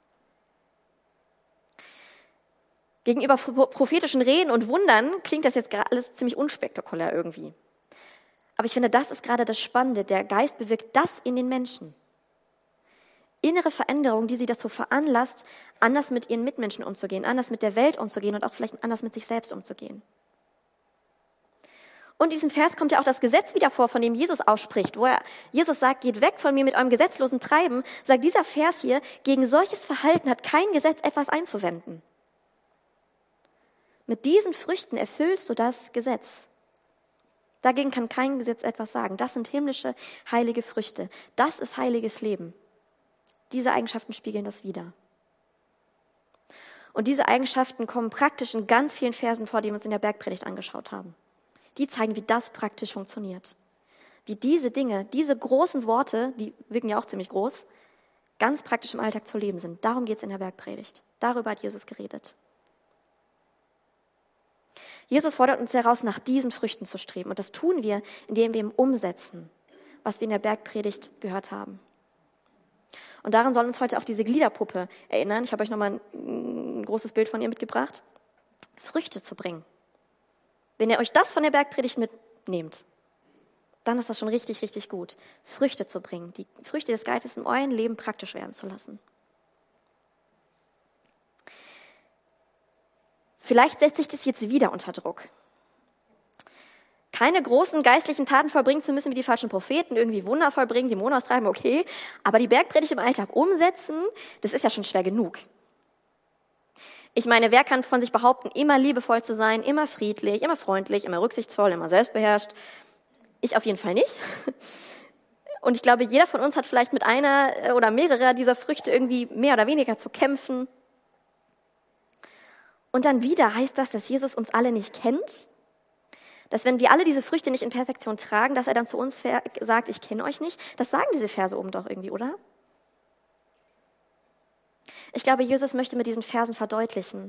B: Gegenüber prophetischen Reden und Wundern klingt das jetzt gerade alles ziemlich unspektakulär irgendwie. Aber ich finde, das ist gerade das Spannende. Der Geist bewirkt das in den Menschen. Innere Veränderung, die sie dazu veranlasst, anders mit ihren Mitmenschen umzugehen, anders mit der Welt umzugehen und auch vielleicht anders mit sich selbst umzugehen. Und in diesem Vers kommt ja auch das Gesetz wieder vor, von dem Jesus ausspricht, wo er, Jesus sagt, geht weg von mir mit eurem gesetzlosen Treiben, sagt dieser Vers hier, gegen solches Verhalten hat kein Gesetz etwas einzuwenden. Mit diesen Früchten erfüllst du das Gesetz. Dagegen kann kein Gesetz etwas sagen. Das sind himmlische, heilige Früchte. Das ist heiliges Leben. Diese Eigenschaften spiegeln das wider. Und diese Eigenschaften kommen praktisch in ganz vielen Versen vor, die wir uns in der Bergpredigt angeschaut haben. Die zeigen, wie das praktisch funktioniert. Wie diese Dinge, diese großen Worte, die wirken ja auch ziemlich groß, ganz praktisch im Alltag zu leben sind. Darum geht es in der Bergpredigt. Darüber hat Jesus geredet. Jesus fordert uns heraus, nach diesen Früchten zu streben. Und das tun wir, indem wir ihm umsetzen, was wir in der Bergpredigt gehört haben. Und daran soll uns heute auch diese Gliederpuppe erinnern. Ich habe euch nochmal ein, ein großes Bild von ihr mitgebracht. Früchte zu bringen. Wenn ihr euch das von der Bergpredigt mitnehmt, dann ist das schon richtig, richtig gut. Früchte zu bringen, die Früchte des Geistes in eurem Leben praktisch werden zu lassen. Vielleicht setzt sich das jetzt wieder unter Druck. Keine großen geistlichen Taten vollbringen zu müssen wie die falschen Propheten, irgendwie Wunder vollbringen, Dämonen austreiben, okay. Aber die Bergpredigt im Alltag umsetzen, das ist ja schon schwer genug. Ich meine, wer kann von sich behaupten, immer liebevoll zu sein, immer friedlich, immer freundlich, immer rücksichtsvoll, immer selbstbeherrscht? Ich auf jeden Fall nicht. Und ich glaube, jeder von uns hat vielleicht mit einer oder mehrerer dieser Früchte irgendwie mehr oder weniger zu kämpfen. Und dann wieder heißt das, dass Jesus uns alle nicht kennt, dass wenn wir alle diese Früchte nicht in Perfektion tragen, dass er dann zu uns sagt, ich kenne euch nicht. Das sagen diese Verse oben doch irgendwie, oder? Ich glaube, Jesus möchte mit diesen Versen verdeutlichen,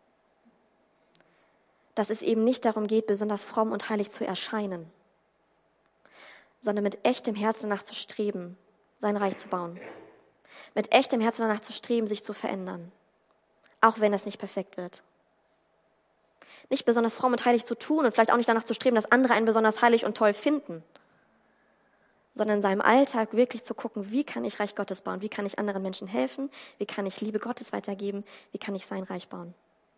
B: dass es eben nicht darum geht, besonders fromm und heilig zu erscheinen, sondern mit echtem Herzen danach zu streben, sein Reich zu bauen. Mit echtem Herzen danach zu streben, sich zu verändern, auch wenn es nicht perfekt wird. Nicht besonders fromm und heilig zu tun und vielleicht auch nicht danach zu streben, dass andere einen besonders heilig und toll finden, sondern in seinem Alltag wirklich zu gucken, wie kann ich Reich Gottes bauen, wie kann ich anderen Menschen helfen, wie kann ich Liebe Gottes weitergeben, wie kann ich sein Reich bauen.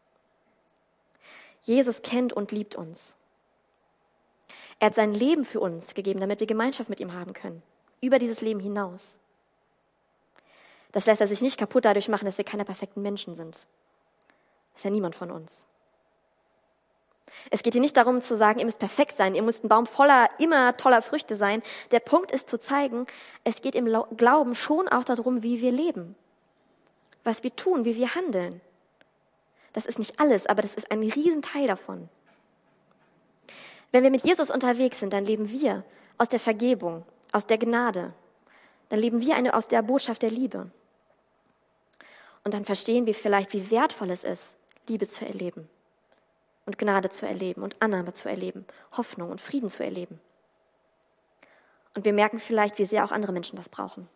B: Jesus kennt und liebt uns. Er hat sein Leben für uns gegeben, damit wir Gemeinschaft mit ihm haben können, über dieses Leben hinaus. Das lässt er sich nicht kaputt dadurch machen, dass wir keine perfekten Menschen sind. Das ist ja niemand von uns. Es geht hier nicht darum zu sagen, ihr müsst perfekt sein, ihr müsst ein Baum voller, immer toller Früchte sein. Der Punkt ist zu zeigen, es geht im Glauben schon auch darum, wie wir leben, was wir tun, wie wir handeln. Das ist nicht alles, aber das ist ein Riesenteil davon. Wenn wir mit Jesus unterwegs sind, dann leben wir aus der Vergebung, aus der Gnade. Dann leben wir eine, aus der Botschaft der Liebe. Und dann verstehen wir vielleicht, wie wertvoll es ist, Liebe zu erleben. Und Gnade zu erleben und Annahme zu erleben, Hoffnung und Frieden zu erleben. Und wir merken vielleicht, wie sehr auch andere Menschen das brauchen.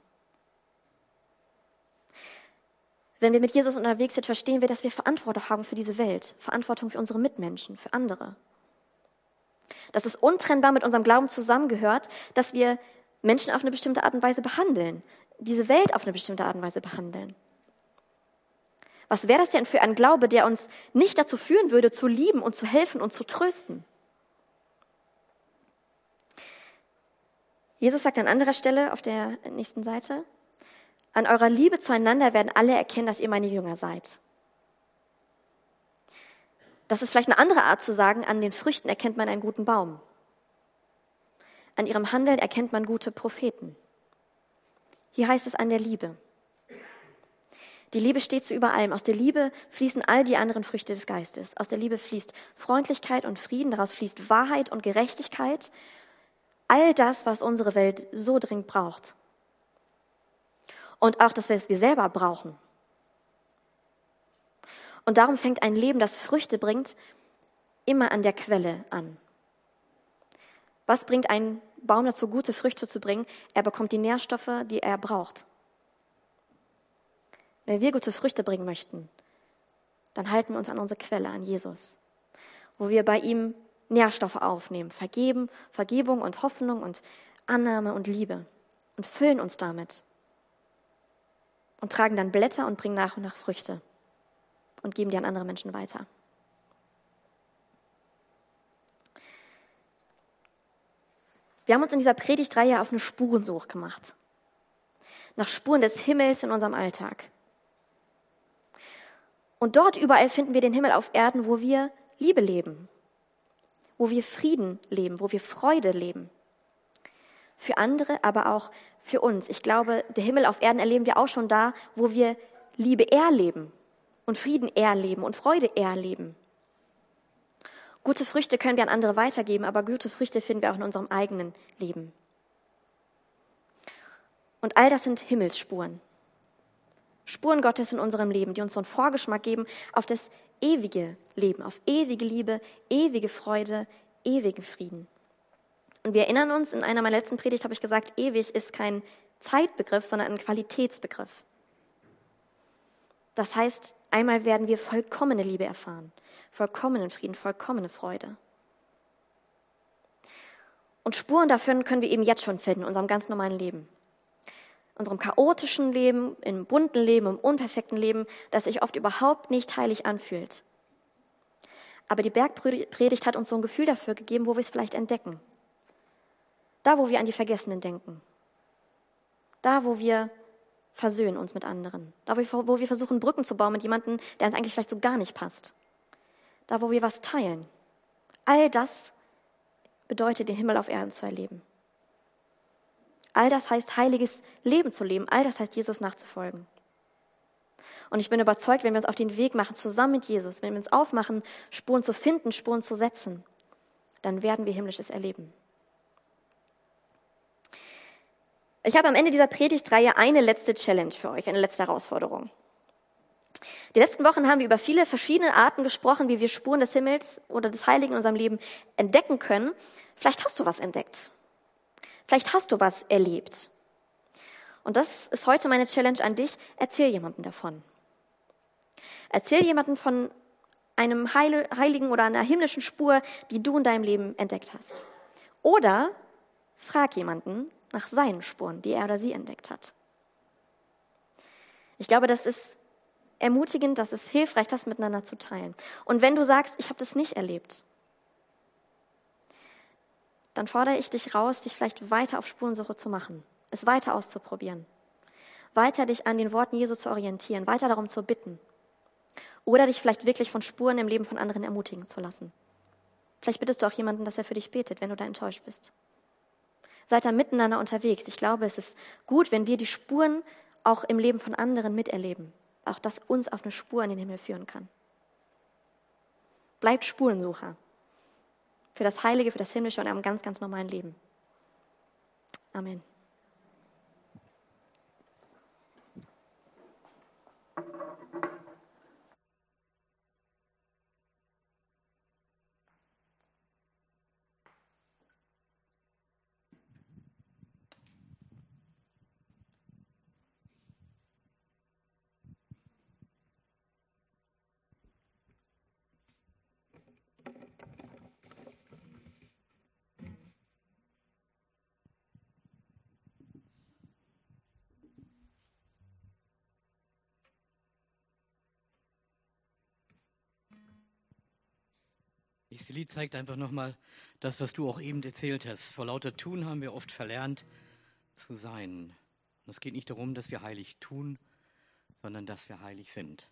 B: Wenn wir mit Jesus unterwegs sind, verstehen wir, dass wir Verantwortung haben für diese Welt, Verantwortung für unsere Mitmenschen, für andere. Dass es untrennbar mit unserem Glauben zusammengehört, dass wir Menschen auf eine bestimmte Art und Weise behandeln, diese Welt auf eine bestimmte Art und Weise behandeln. Was wäre das denn für ein Glaube, der uns nicht dazu führen würde, zu lieben und zu helfen und zu trösten? Jesus sagt an anderer Stelle auf der nächsten Seite, an eurer Liebe zueinander werden alle erkennen, dass ihr meine Jünger seid. Das ist vielleicht eine andere Art zu sagen, an den Früchten erkennt man einen guten Baum. An ihrem Handeln erkennt man gute Propheten. Hier heißt es an der Liebe. Die Liebe steht zu über allem. Aus der Liebe fließen all die anderen Früchte des Geistes. Aus der Liebe fließt Freundlichkeit und Frieden, daraus fließt Wahrheit und Gerechtigkeit. All das, was unsere Welt so dringend braucht. Und auch das, was wir selber brauchen. Und darum fängt ein Leben, das Früchte bringt, immer an der Quelle an. Was bringt einen Baum dazu, gute Früchte zu bringen? Er bekommt die Nährstoffe, die er braucht. Wenn wir gute Früchte bringen möchten, dann halten wir uns an unsere Quelle, an Jesus, wo wir bei ihm Nährstoffe aufnehmen, vergeben, Vergebung und Hoffnung und Annahme und Liebe und füllen uns damit und tragen dann Blätter und bringen nach und nach Früchte und geben die an andere Menschen weiter. Wir haben uns in dieser Predigtreihe auf eine Spurensuche gemacht, nach Spuren des Himmels in unserem Alltag. Und dort überall finden wir den Himmel auf Erden, wo wir Liebe leben, wo wir Frieden leben, wo wir Freude leben. Für andere, aber auch für uns. Ich glaube, der Himmel auf Erden erleben wir auch schon da, wo wir Liebe erleben und Frieden erleben und Freude erleben. Gute Früchte können wir an andere weitergeben, aber gute Früchte finden wir auch in unserem eigenen Leben. Und all das sind Himmelsspuren. Spuren Gottes in unserem Leben, die uns so einen Vorgeschmack geben auf das ewige Leben, auf ewige Liebe, ewige Freude, ewigen Frieden. Und wir erinnern uns, in einer meiner letzten Predigt habe ich gesagt, ewig ist kein Zeitbegriff, sondern ein Qualitätsbegriff. Das heißt, einmal werden wir vollkommene Liebe erfahren, vollkommenen Frieden, vollkommene Freude. Und Spuren dafür können wir eben jetzt schon finden in unserem ganz normalen Leben. In unserem chaotischen Leben, im bunten Leben, im unperfekten Leben, das sich oft überhaupt nicht heilig anfühlt. Aber die Bergpredigt hat uns so ein Gefühl dafür gegeben, wo wir es vielleicht entdecken. Da, wo wir an die Vergessenen denken. Da, wo wir versöhnen uns mit anderen. Da, wo wir versuchen, Brücken zu bauen mit jemandem, der uns eigentlich vielleicht so gar nicht passt. Da, wo wir was teilen. All das bedeutet, den Himmel auf Erden zu erleben. All das heißt, heiliges Leben zu leben. All das heißt, Jesus nachzufolgen. Und ich bin überzeugt, wenn wir uns auf den Weg machen, zusammen mit Jesus, wenn wir uns aufmachen, Spuren zu finden, Spuren zu setzen, dann werden wir Himmlisches erleben. Ich habe am Ende dieser Predigtreihe eine letzte Challenge für euch, eine letzte Herausforderung. Die letzten Wochen haben wir über viele verschiedene Arten gesprochen, wie wir Spuren des Himmels oder des Heiligen in unserem Leben entdecken können. Vielleicht hast du was entdeckt. Vielleicht hast du was erlebt. Und das ist heute meine Challenge an dich. Erzähl jemandem davon. Erzähl jemandem von einem Heiligen oder einer himmlischen Spur, die du in deinem Leben entdeckt hast. Oder frag jemanden nach seinen Spuren, die er oder sie entdeckt hat. Ich glaube, das ist ermutigend, das ist hilfreich, das miteinander zu teilen. Und wenn du sagst, ich habe das nicht erlebt, dann fordere ich dich raus, dich vielleicht weiter auf Spurensuche zu machen, es weiter auszuprobieren, weiter dich an den Worten Jesu zu orientieren, weiter darum zu bitten oder dich vielleicht wirklich von Spuren im Leben von anderen ermutigen zu lassen. Vielleicht bittest du auch jemanden, dass er für dich betet, wenn du da enttäuscht bist. Seid da miteinander unterwegs. Ich glaube, es ist gut, wenn wir die Spuren auch im Leben von anderen miterleben. Auch das uns auf eine Spur in den Himmel führen kann. Bleibt Spurensucher. Für das Heilige, für das Himmlische und einem ganz, ganz normalen Leben. Amen.
D: Dieses Lied zeigt einfach nochmal das, was du auch eben erzählt hast. Vor lauter Tun haben wir oft verlernt zu sein. Und es geht nicht darum, dass wir heilig tun, sondern dass wir heilig sind.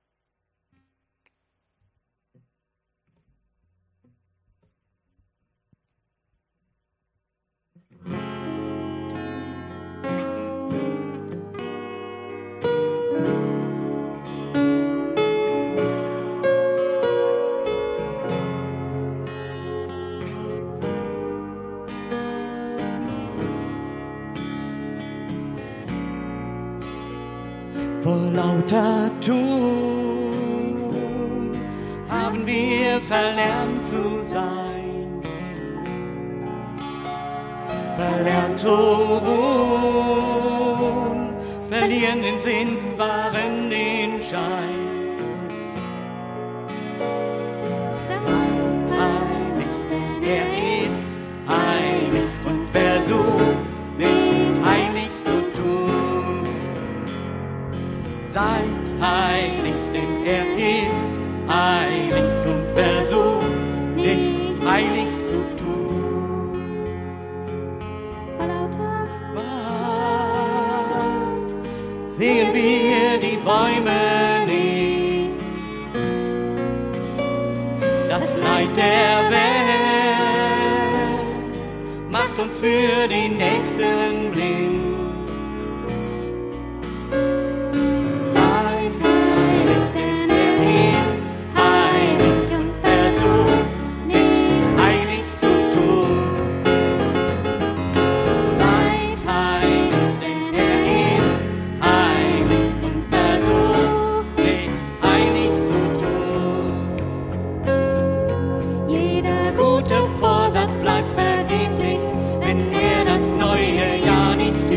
D: Vor lauter Tun haben wir verlernt zu sein, verlernt zu ruhen, verlieren den Sinn, wahren den Schein. Seid heilig, denn er ist heilig und versucht nicht heilig zu tun. Seid heilig, denn er ist heilig und versucht nicht heilig zu tun. Vor lauter Macht sehen wir die Bäume nicht. Das Leid der Welt macht uns für den Nächsten blind. Vorsatz bleibt vergeblich, wenn er das neue Jahr nicht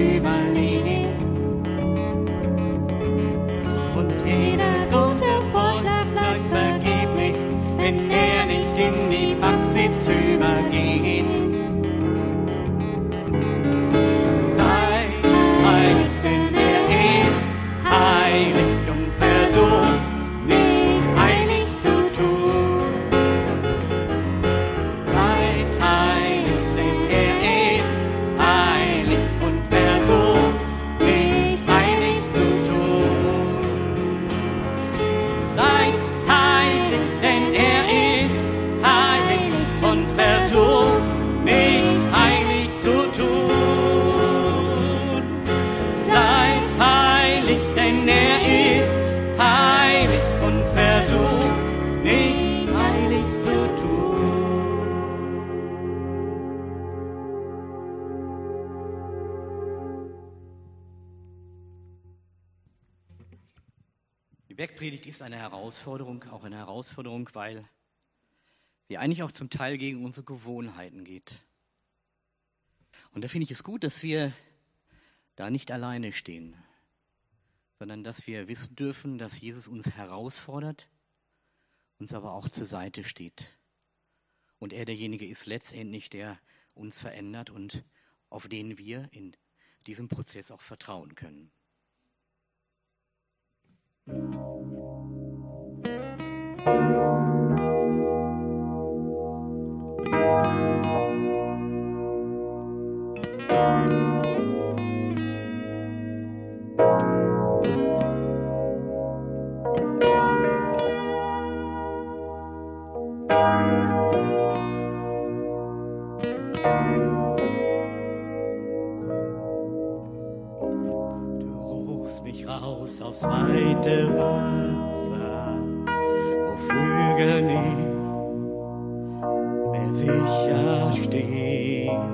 D: Bergpredigt ist eine Herausforderung, auch eine Herausforderung, weil sie eigentlich auch zum Teil gegen unsere Gewohnheiten geht. Und da finde ich es gut, dass wir da nicht alleine stehen, sondern dass wir wissen dürfen, dass Jesus uns herausfordert, uns aber auch zur Seite steht. Und er derjenige ist letztendlich, der uns verändert und auf den wir in diesem Prozess auch vertrauen können.
E: Aufs weite Wasser, wo Vögel nicht mehr sicher stehen.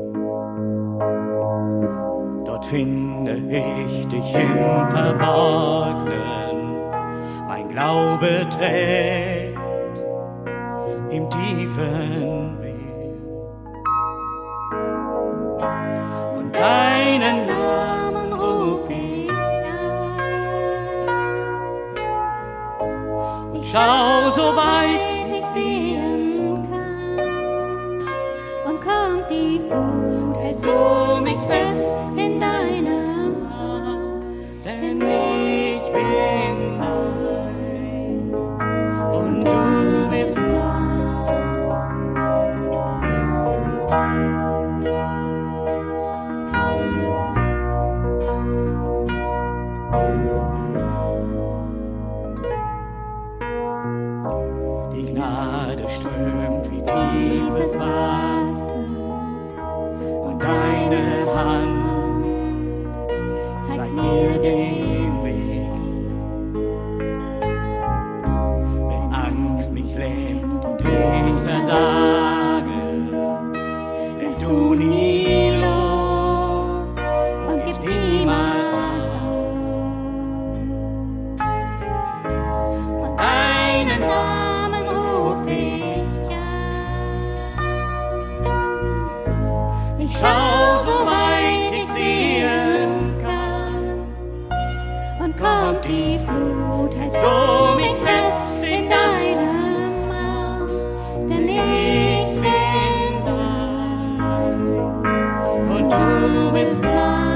E: Dort finde ich dich im Verborgenen, mein Glaube trägt im tiefen Meer. Und deinen Namen ruf ich. Schau, so weit ich sehen kann, und kommt die Flut, hältst du mich fest in deinem Arm, denn ich bin dein und du bist mein. Strömt wie tiefes Wasser und deine Hand zeigt mir den Weg. Wenn Angst mich lähmt und ich versage, lässt du nie los und gibst niemals auf. Und deinen Namen ruf ich. Ich schau, so weit ich sehen kann, und kommt die Flut, hältst du mich fest in deinem Arm, denn ich bin dein und du bist mein.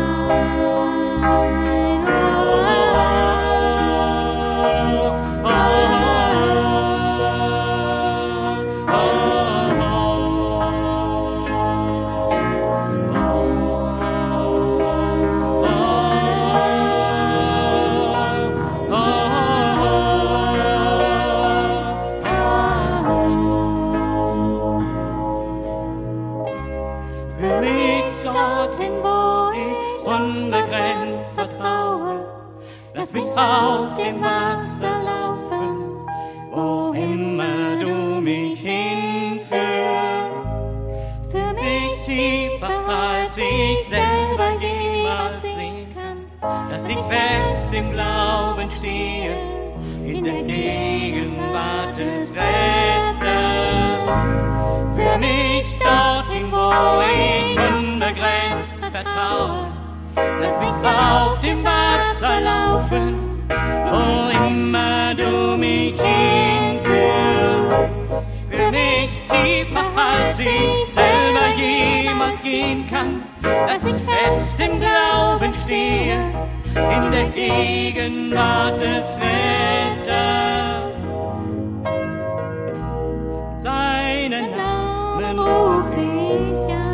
E: Lass mich auf dem Wasser laufen, wo immer du mich hinführst. Für mich tiefer, als ich selber jemals sehen kann, dass ich fest im Glauben stehe, in der Gegenwart des Retters. Für mich dorthin, wo ich unbegrenzt vertraue. Lass mich auf dem Wasser laufen, wo immer du mich hinführst. Für mich tiefer, als ich selber jemals gehen kann, dass ich fest im Glauben stehe, in der Gegenwart des Retters. Seinen Namen ruf ich an.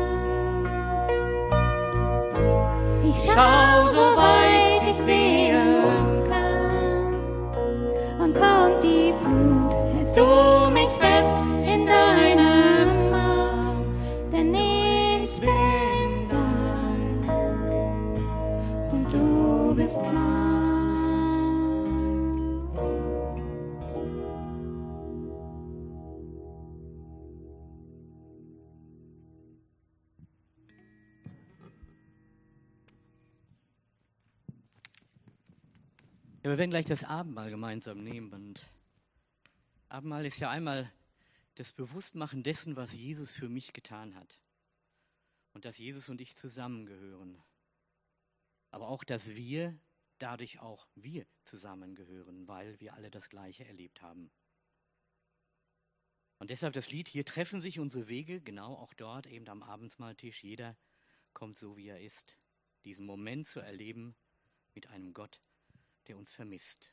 E: Ich schau, so weit ich sehen kann, und kommt die Flut, hältst du mich fest in deinem Arm, denn ich bin dein und du bist mein.
D: Ja, wir werden gleich das Abendmahl gemeinsam nehmen. Und Abendmahl ist ja einmal das Bewusstmachen dessen, was Jesus für mich getan hat. Und dass Jesus und ich zusammengehören. Aber auch, dass wir dadurch auch wir zusammengehören, weil wir alle das Gleiche erlebt haben. Und deshalb das Lied, hier treffen sich unsere Wege, genau auch dort, eben am Abendmahltisch. Jeder kommt so, wie er ist. Diesen Moment zu erleben mit einem Gott, der uns vermisst.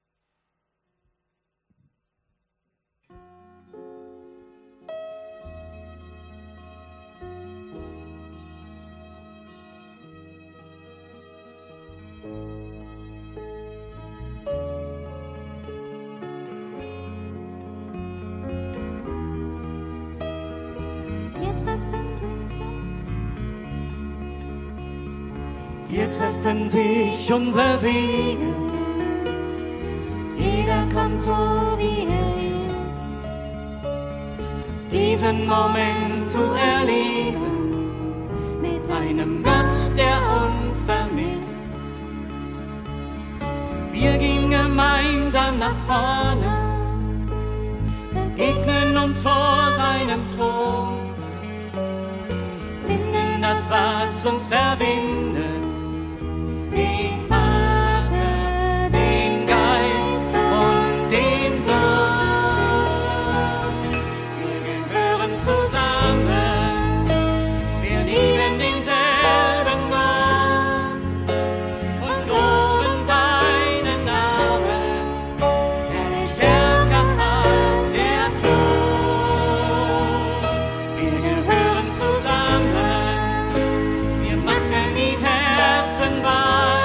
E: Hier treffen sich unsere Wege, jeder kommt so wie er ist, diesen Moment zu erleben mit einem Gott, der uns vermisst. Wir gehen gemeinsam nach vorne, begegnen uns vor seinem Thron, finden das, was uns verbindet, den Vater, den Geist und den Sohn. Wir gehören zusammen, wir lieben denselben Gott und loben seinen Namen. Er ist stärker als der Tod. Wir gehören zusammen, wir machen die Herzen weit.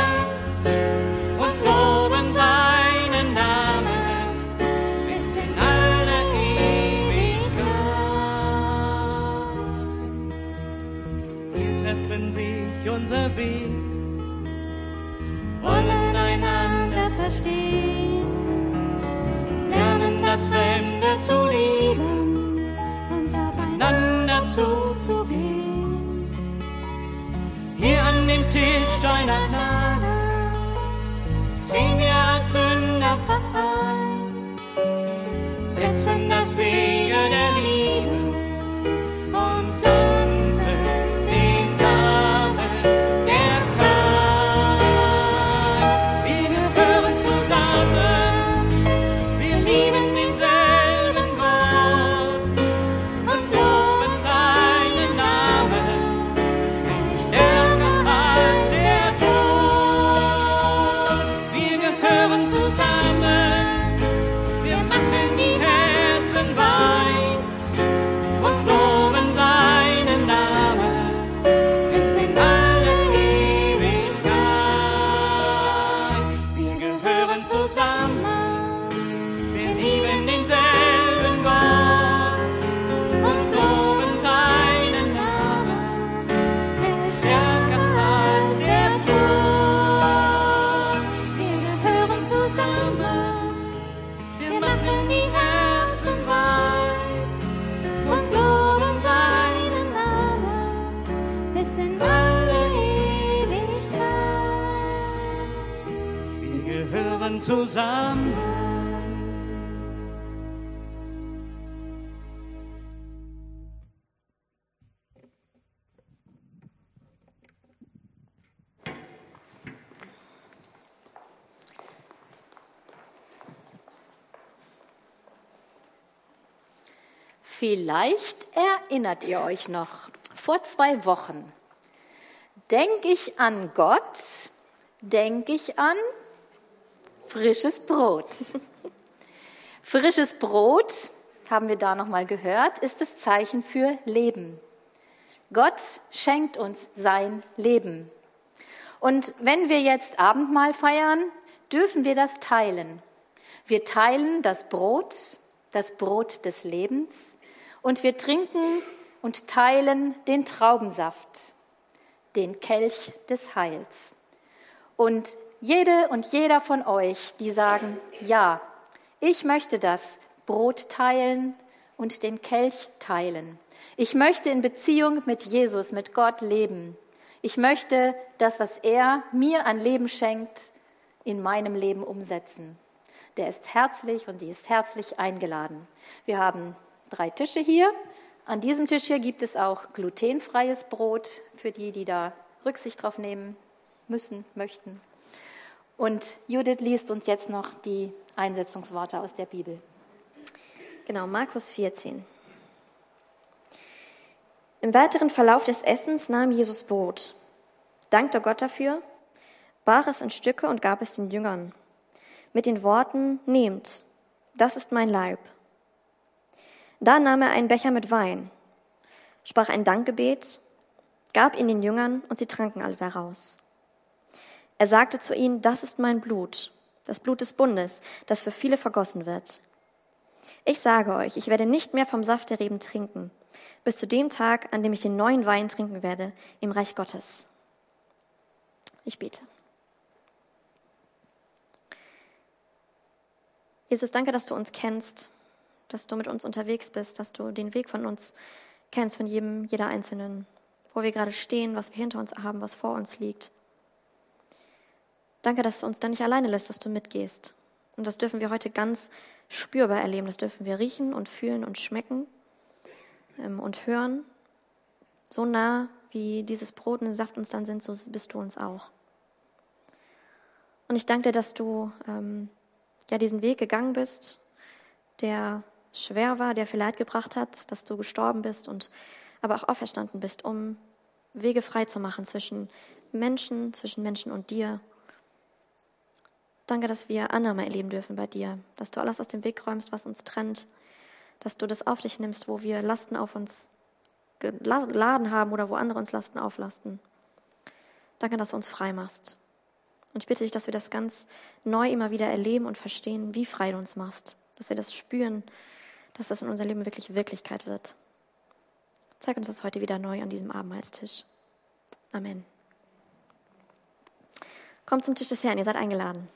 E: Unser Weg, wollen einander verstehen, lernen das Fremde zu lieben und aufeinander zuzugehen. Hier an dem Tisch einer Gnade stehen wir als Sünder vereint, setzen das Segel der Liebe und pflanzen den Samen. Zusammen.
A: Vielleicht erinnert ihr euch noch, vor zwei Wochen, denke ich an Gott, denke ich an frisches Brot. Frisches Brot, haben wir da nochmal gehört, ist das Zeichen für Leben. Gott schenkt uns sein Leben. Und wenn wir jetzt Abendmahl feiern, dürfen wir das teilen. Wir teilen das Brot, das Brot des Lebens, und wir trinken und teilen den Traubensaft, den Kelch des Heils. Und jede und jeder von euch, die sagen, ja, ich möchte das Brot teilen und den Kelch teilen. Ich möchte in Beziehung mit Jesus, mit Gott leben. Ich möchte das, was er mir an Leben schenkt, in meinem Leben umsetzen, der ist herzlich und die ist herzlich eingeladen. Wir haben drei Tische hier. An diesem Tisch hier gibt es auch glutenfreies Brot für die, die da Rücksicht drauf nehmen müssen, möchten. Und Judith liest uns jetzt noch die Einsetzungsworte aus der Bibel.
B: Genau, Markus vierzehn. Im weiteren Verlauf des Essens nahm Jesus Brot, dankte Gott dafür, brach es in Stücke und gab es den Jüngern. Mit den Worten, nehmt, das ist mein Leib. Da nahm er einen Becher mit Wein, sprach ein Dankgebet, gab ihn den Jüngern und sie tranken alle daraus. Er sagte zu ihnen, das ist mein Blut, das Blut des Bundes, das für viele vergossen wird. Ich sage euch, ich werde nicht mehr vom Saft der Reben trinken, bis zu dem Tag, an dem ich den neuen Wein trinken werde im Reich Gottes. Ich bete. Jesus, danke, dass du uns kennst, dass du mit uns unterwegs bist, dass du den Weg von uns kennst, von jedem, jeder Einzelnen, wo wir gerade stehen, was wir hinter uns haben, was vor uns liegt. Danke, dass du uns da nicht alleine lässt, dass du mitgehst. Und das dürfen wir heute ganz spürbar erleben. Das dürfen wir riechen und fühlen und schmecken ähm, und hören. So nah, wie dieses Brot und der Saft uns dann sind, so bist du uns auch. Und ich danke dir, dass du ähm, ja diesen Weg gegangen bist, der schwer war, der viel Leid gebracht hat, dass du gestorben bist und aber auch auferstanden bist, um Wege frei zu machen zwischen Menschen, zwischen Menschen und dir. Danke, dass wir Annahme erleben dürfen bei dir, dass du alles aus dem Weg räumst, was uns trennt, dass du das auf dich nimmst, wo wir Lasten auf uns geladen haben oder wo andere uns Lasten auflasten. Danke, dass du uns frei machst. Und ich bitte dich, dass wir das ganz neu immer wieder erleben und verstehen, wie frei du uns machst, dass wir das spüren, dass das in unser Leben wirklich Wirklichkeit wird. Zeig uns das heute wieder neu an diesem Abendmahlstisch. Amen. Kommt zum Tisch des Herrn, ihr seid eingeladen.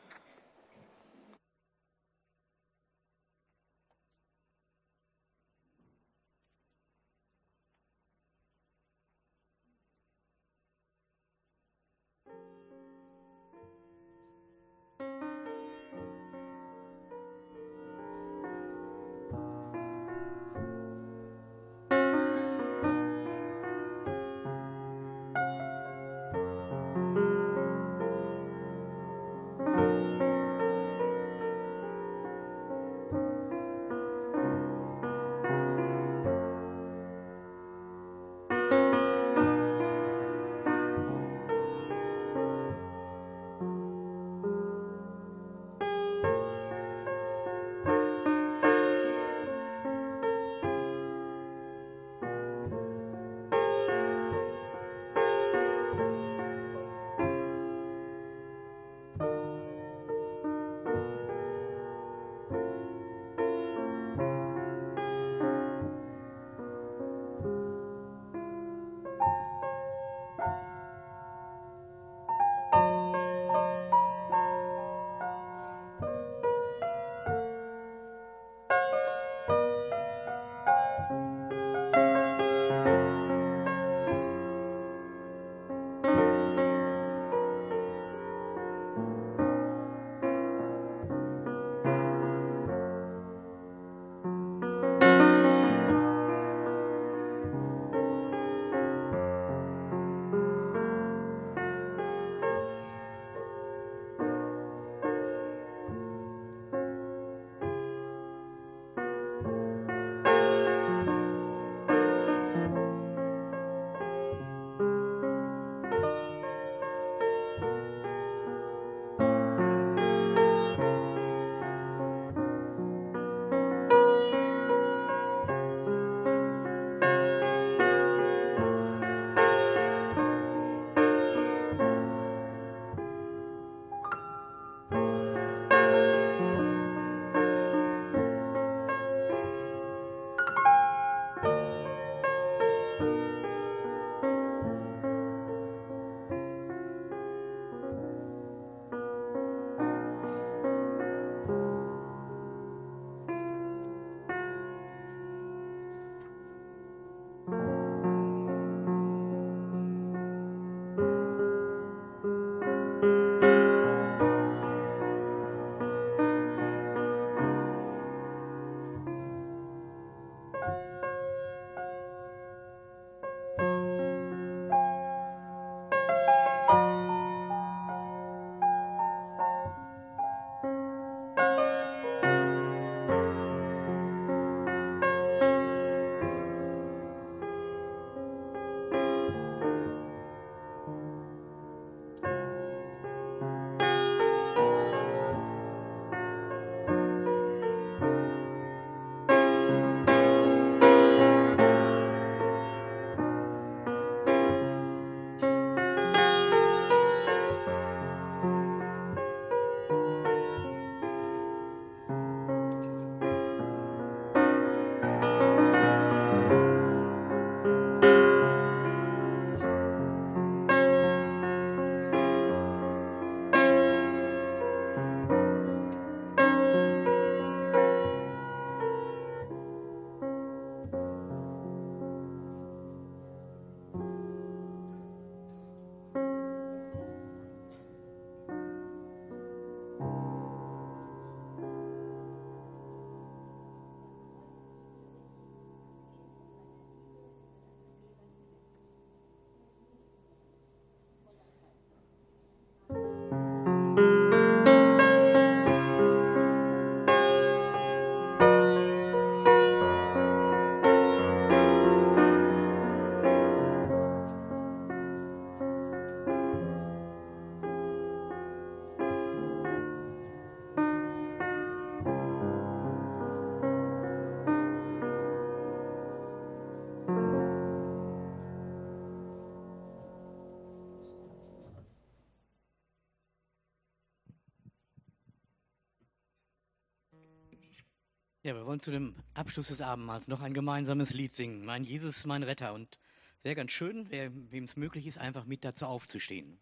D: Ja, wir wollen zu dem Abschluss des Abendmahls noch ein gemeinsames Lied singen. Mein Jesus, mein Retter. Und wäre ganz schön, wem es möglich ist, einfach mit dazu aufzustehen.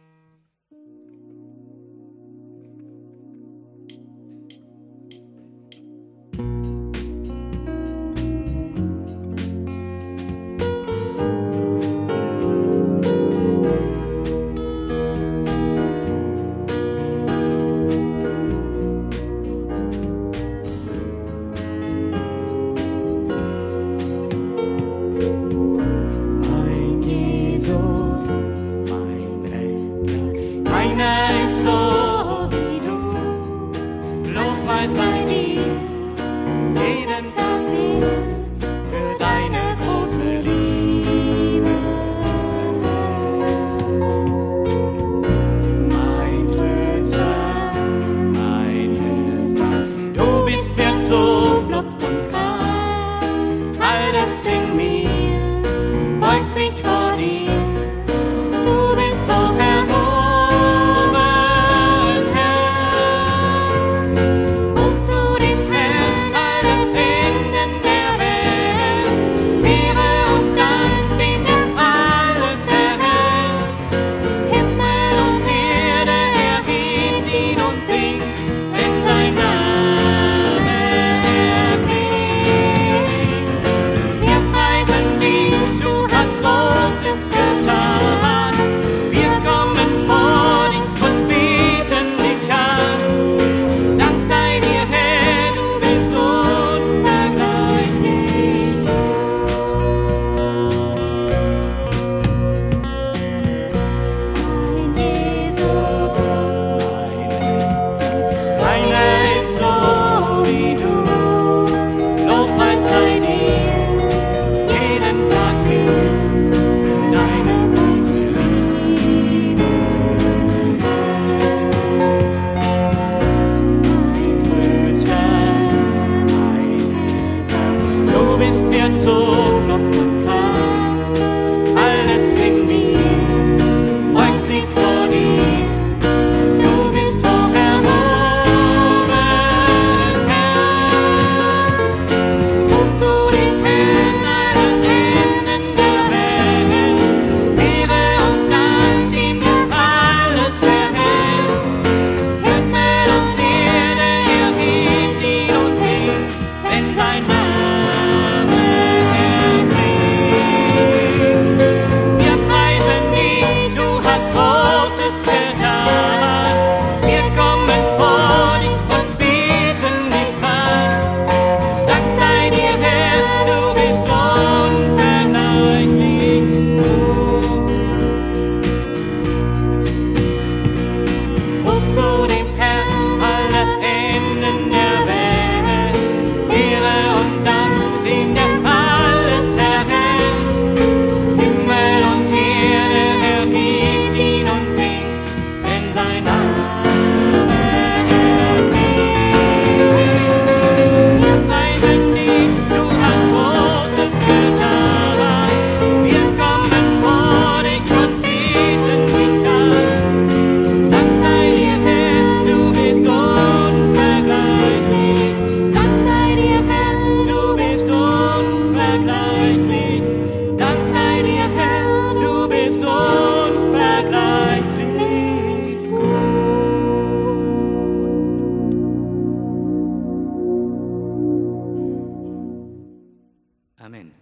F: Amen.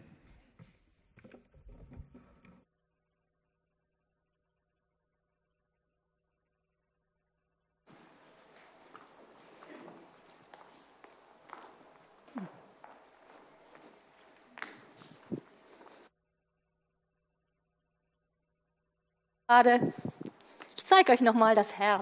A: Gerade, ich zeige euch nochmal das Herz.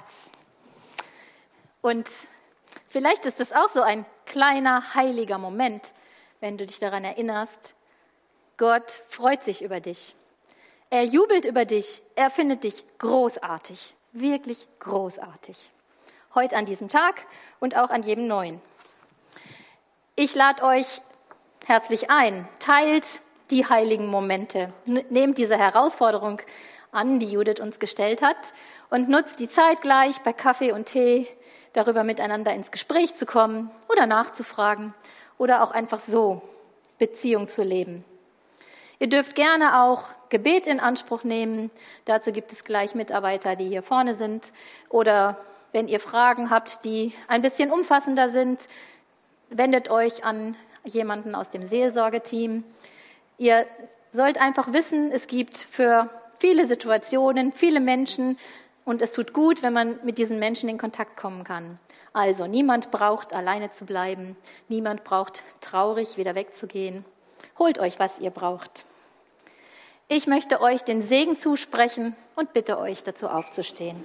A: Und vielleicht ist es auch so ein kleiner, heiliger Moment, wenn du dich daran erinnerst, Gott freut sich über dich. Er jubelt über dich. Er findet dich großartig, wirklich großartig. Heute an diesem Tag und auch an jedem neuen. Ich lade euch herzlich ein, teilt die heiligen Momente. Nehmt diese Herausforderung an, die Judith uns gestellt hat, und nutzt die Zeit gleich bei Kaffee und Tee, darüber miteinander ins Gespräch zu kommen oder nachzufragen oder auch einfach so Beziehung zu leben. Ihr dürft gerne auch Gebet in Anspruch nehmen. Dazu gibt es gleich Mitarbeiter, die hier vorne sind. Oder wenn ihr Fragen habt, die ein bisschen umfassender sind, wendet euch an jemanden aus dem Seelsorgeteam. Ihr sollt einfach wissen, es gibt für viele Situationen, viele Menschen, und es tut gut, wenn man mit diesen Menschen in Kontakt kommen kann. Also niemand braucht alleine zu bleiben, niemand braucht traurig wieder wegzugehen. Holt euch, was ihr braucht. Ich möchte euch den Segen zusprechen und bitte euch dazu aufzustehen.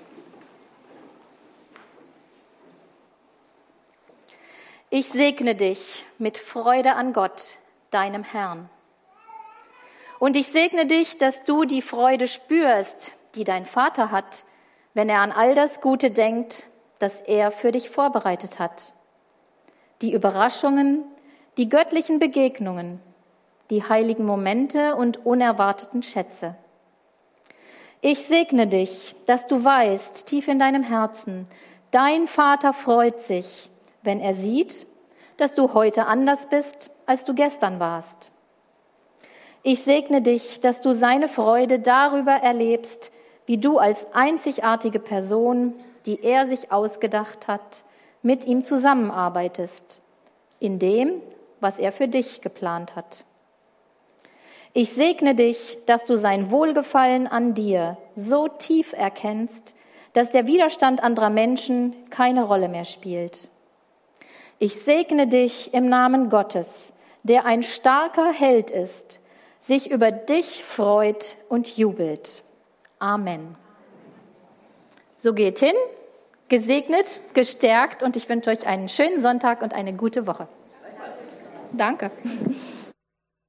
A: Ich segne dich mit Freude an Gott, deinem Herrn. Und ich segne dich, dass du die Freude spürst, die dein Vater hat, wenn er an all das Gute denkt, das er für dich vorbereitet hat. Die Überraschungen, die göttlichen Begegnungen, die heiligen Momente und unerwarteten Schätze. Ich segne dich, dass du weißt, tief in deinem Herzen, dein Vater freut sich, wenn er sieht, dass du heute anders bist, als du gestern warst. Ich segne dich, dass du seine Freude darüber erlebst, wie du als einzigartige Person, die er sich ausgedacht hat, mit ihm zusammenarbeitest, in dem, was er für dich geplant hat. Ich segne dich, dass du sein Wohlgefallen an dir so tief erkennst, dass der Widerstand anderer Menschen keine Rolle mehr spielt. Ich segne dich im Namen Gottes, der ein starker Held ist, sich über dich freut und jubelt. Amen. So geht hin, gesegnet, gestärkt, und ich wünsche euch einen schönen Sonntag und eine gute Woche. Danke.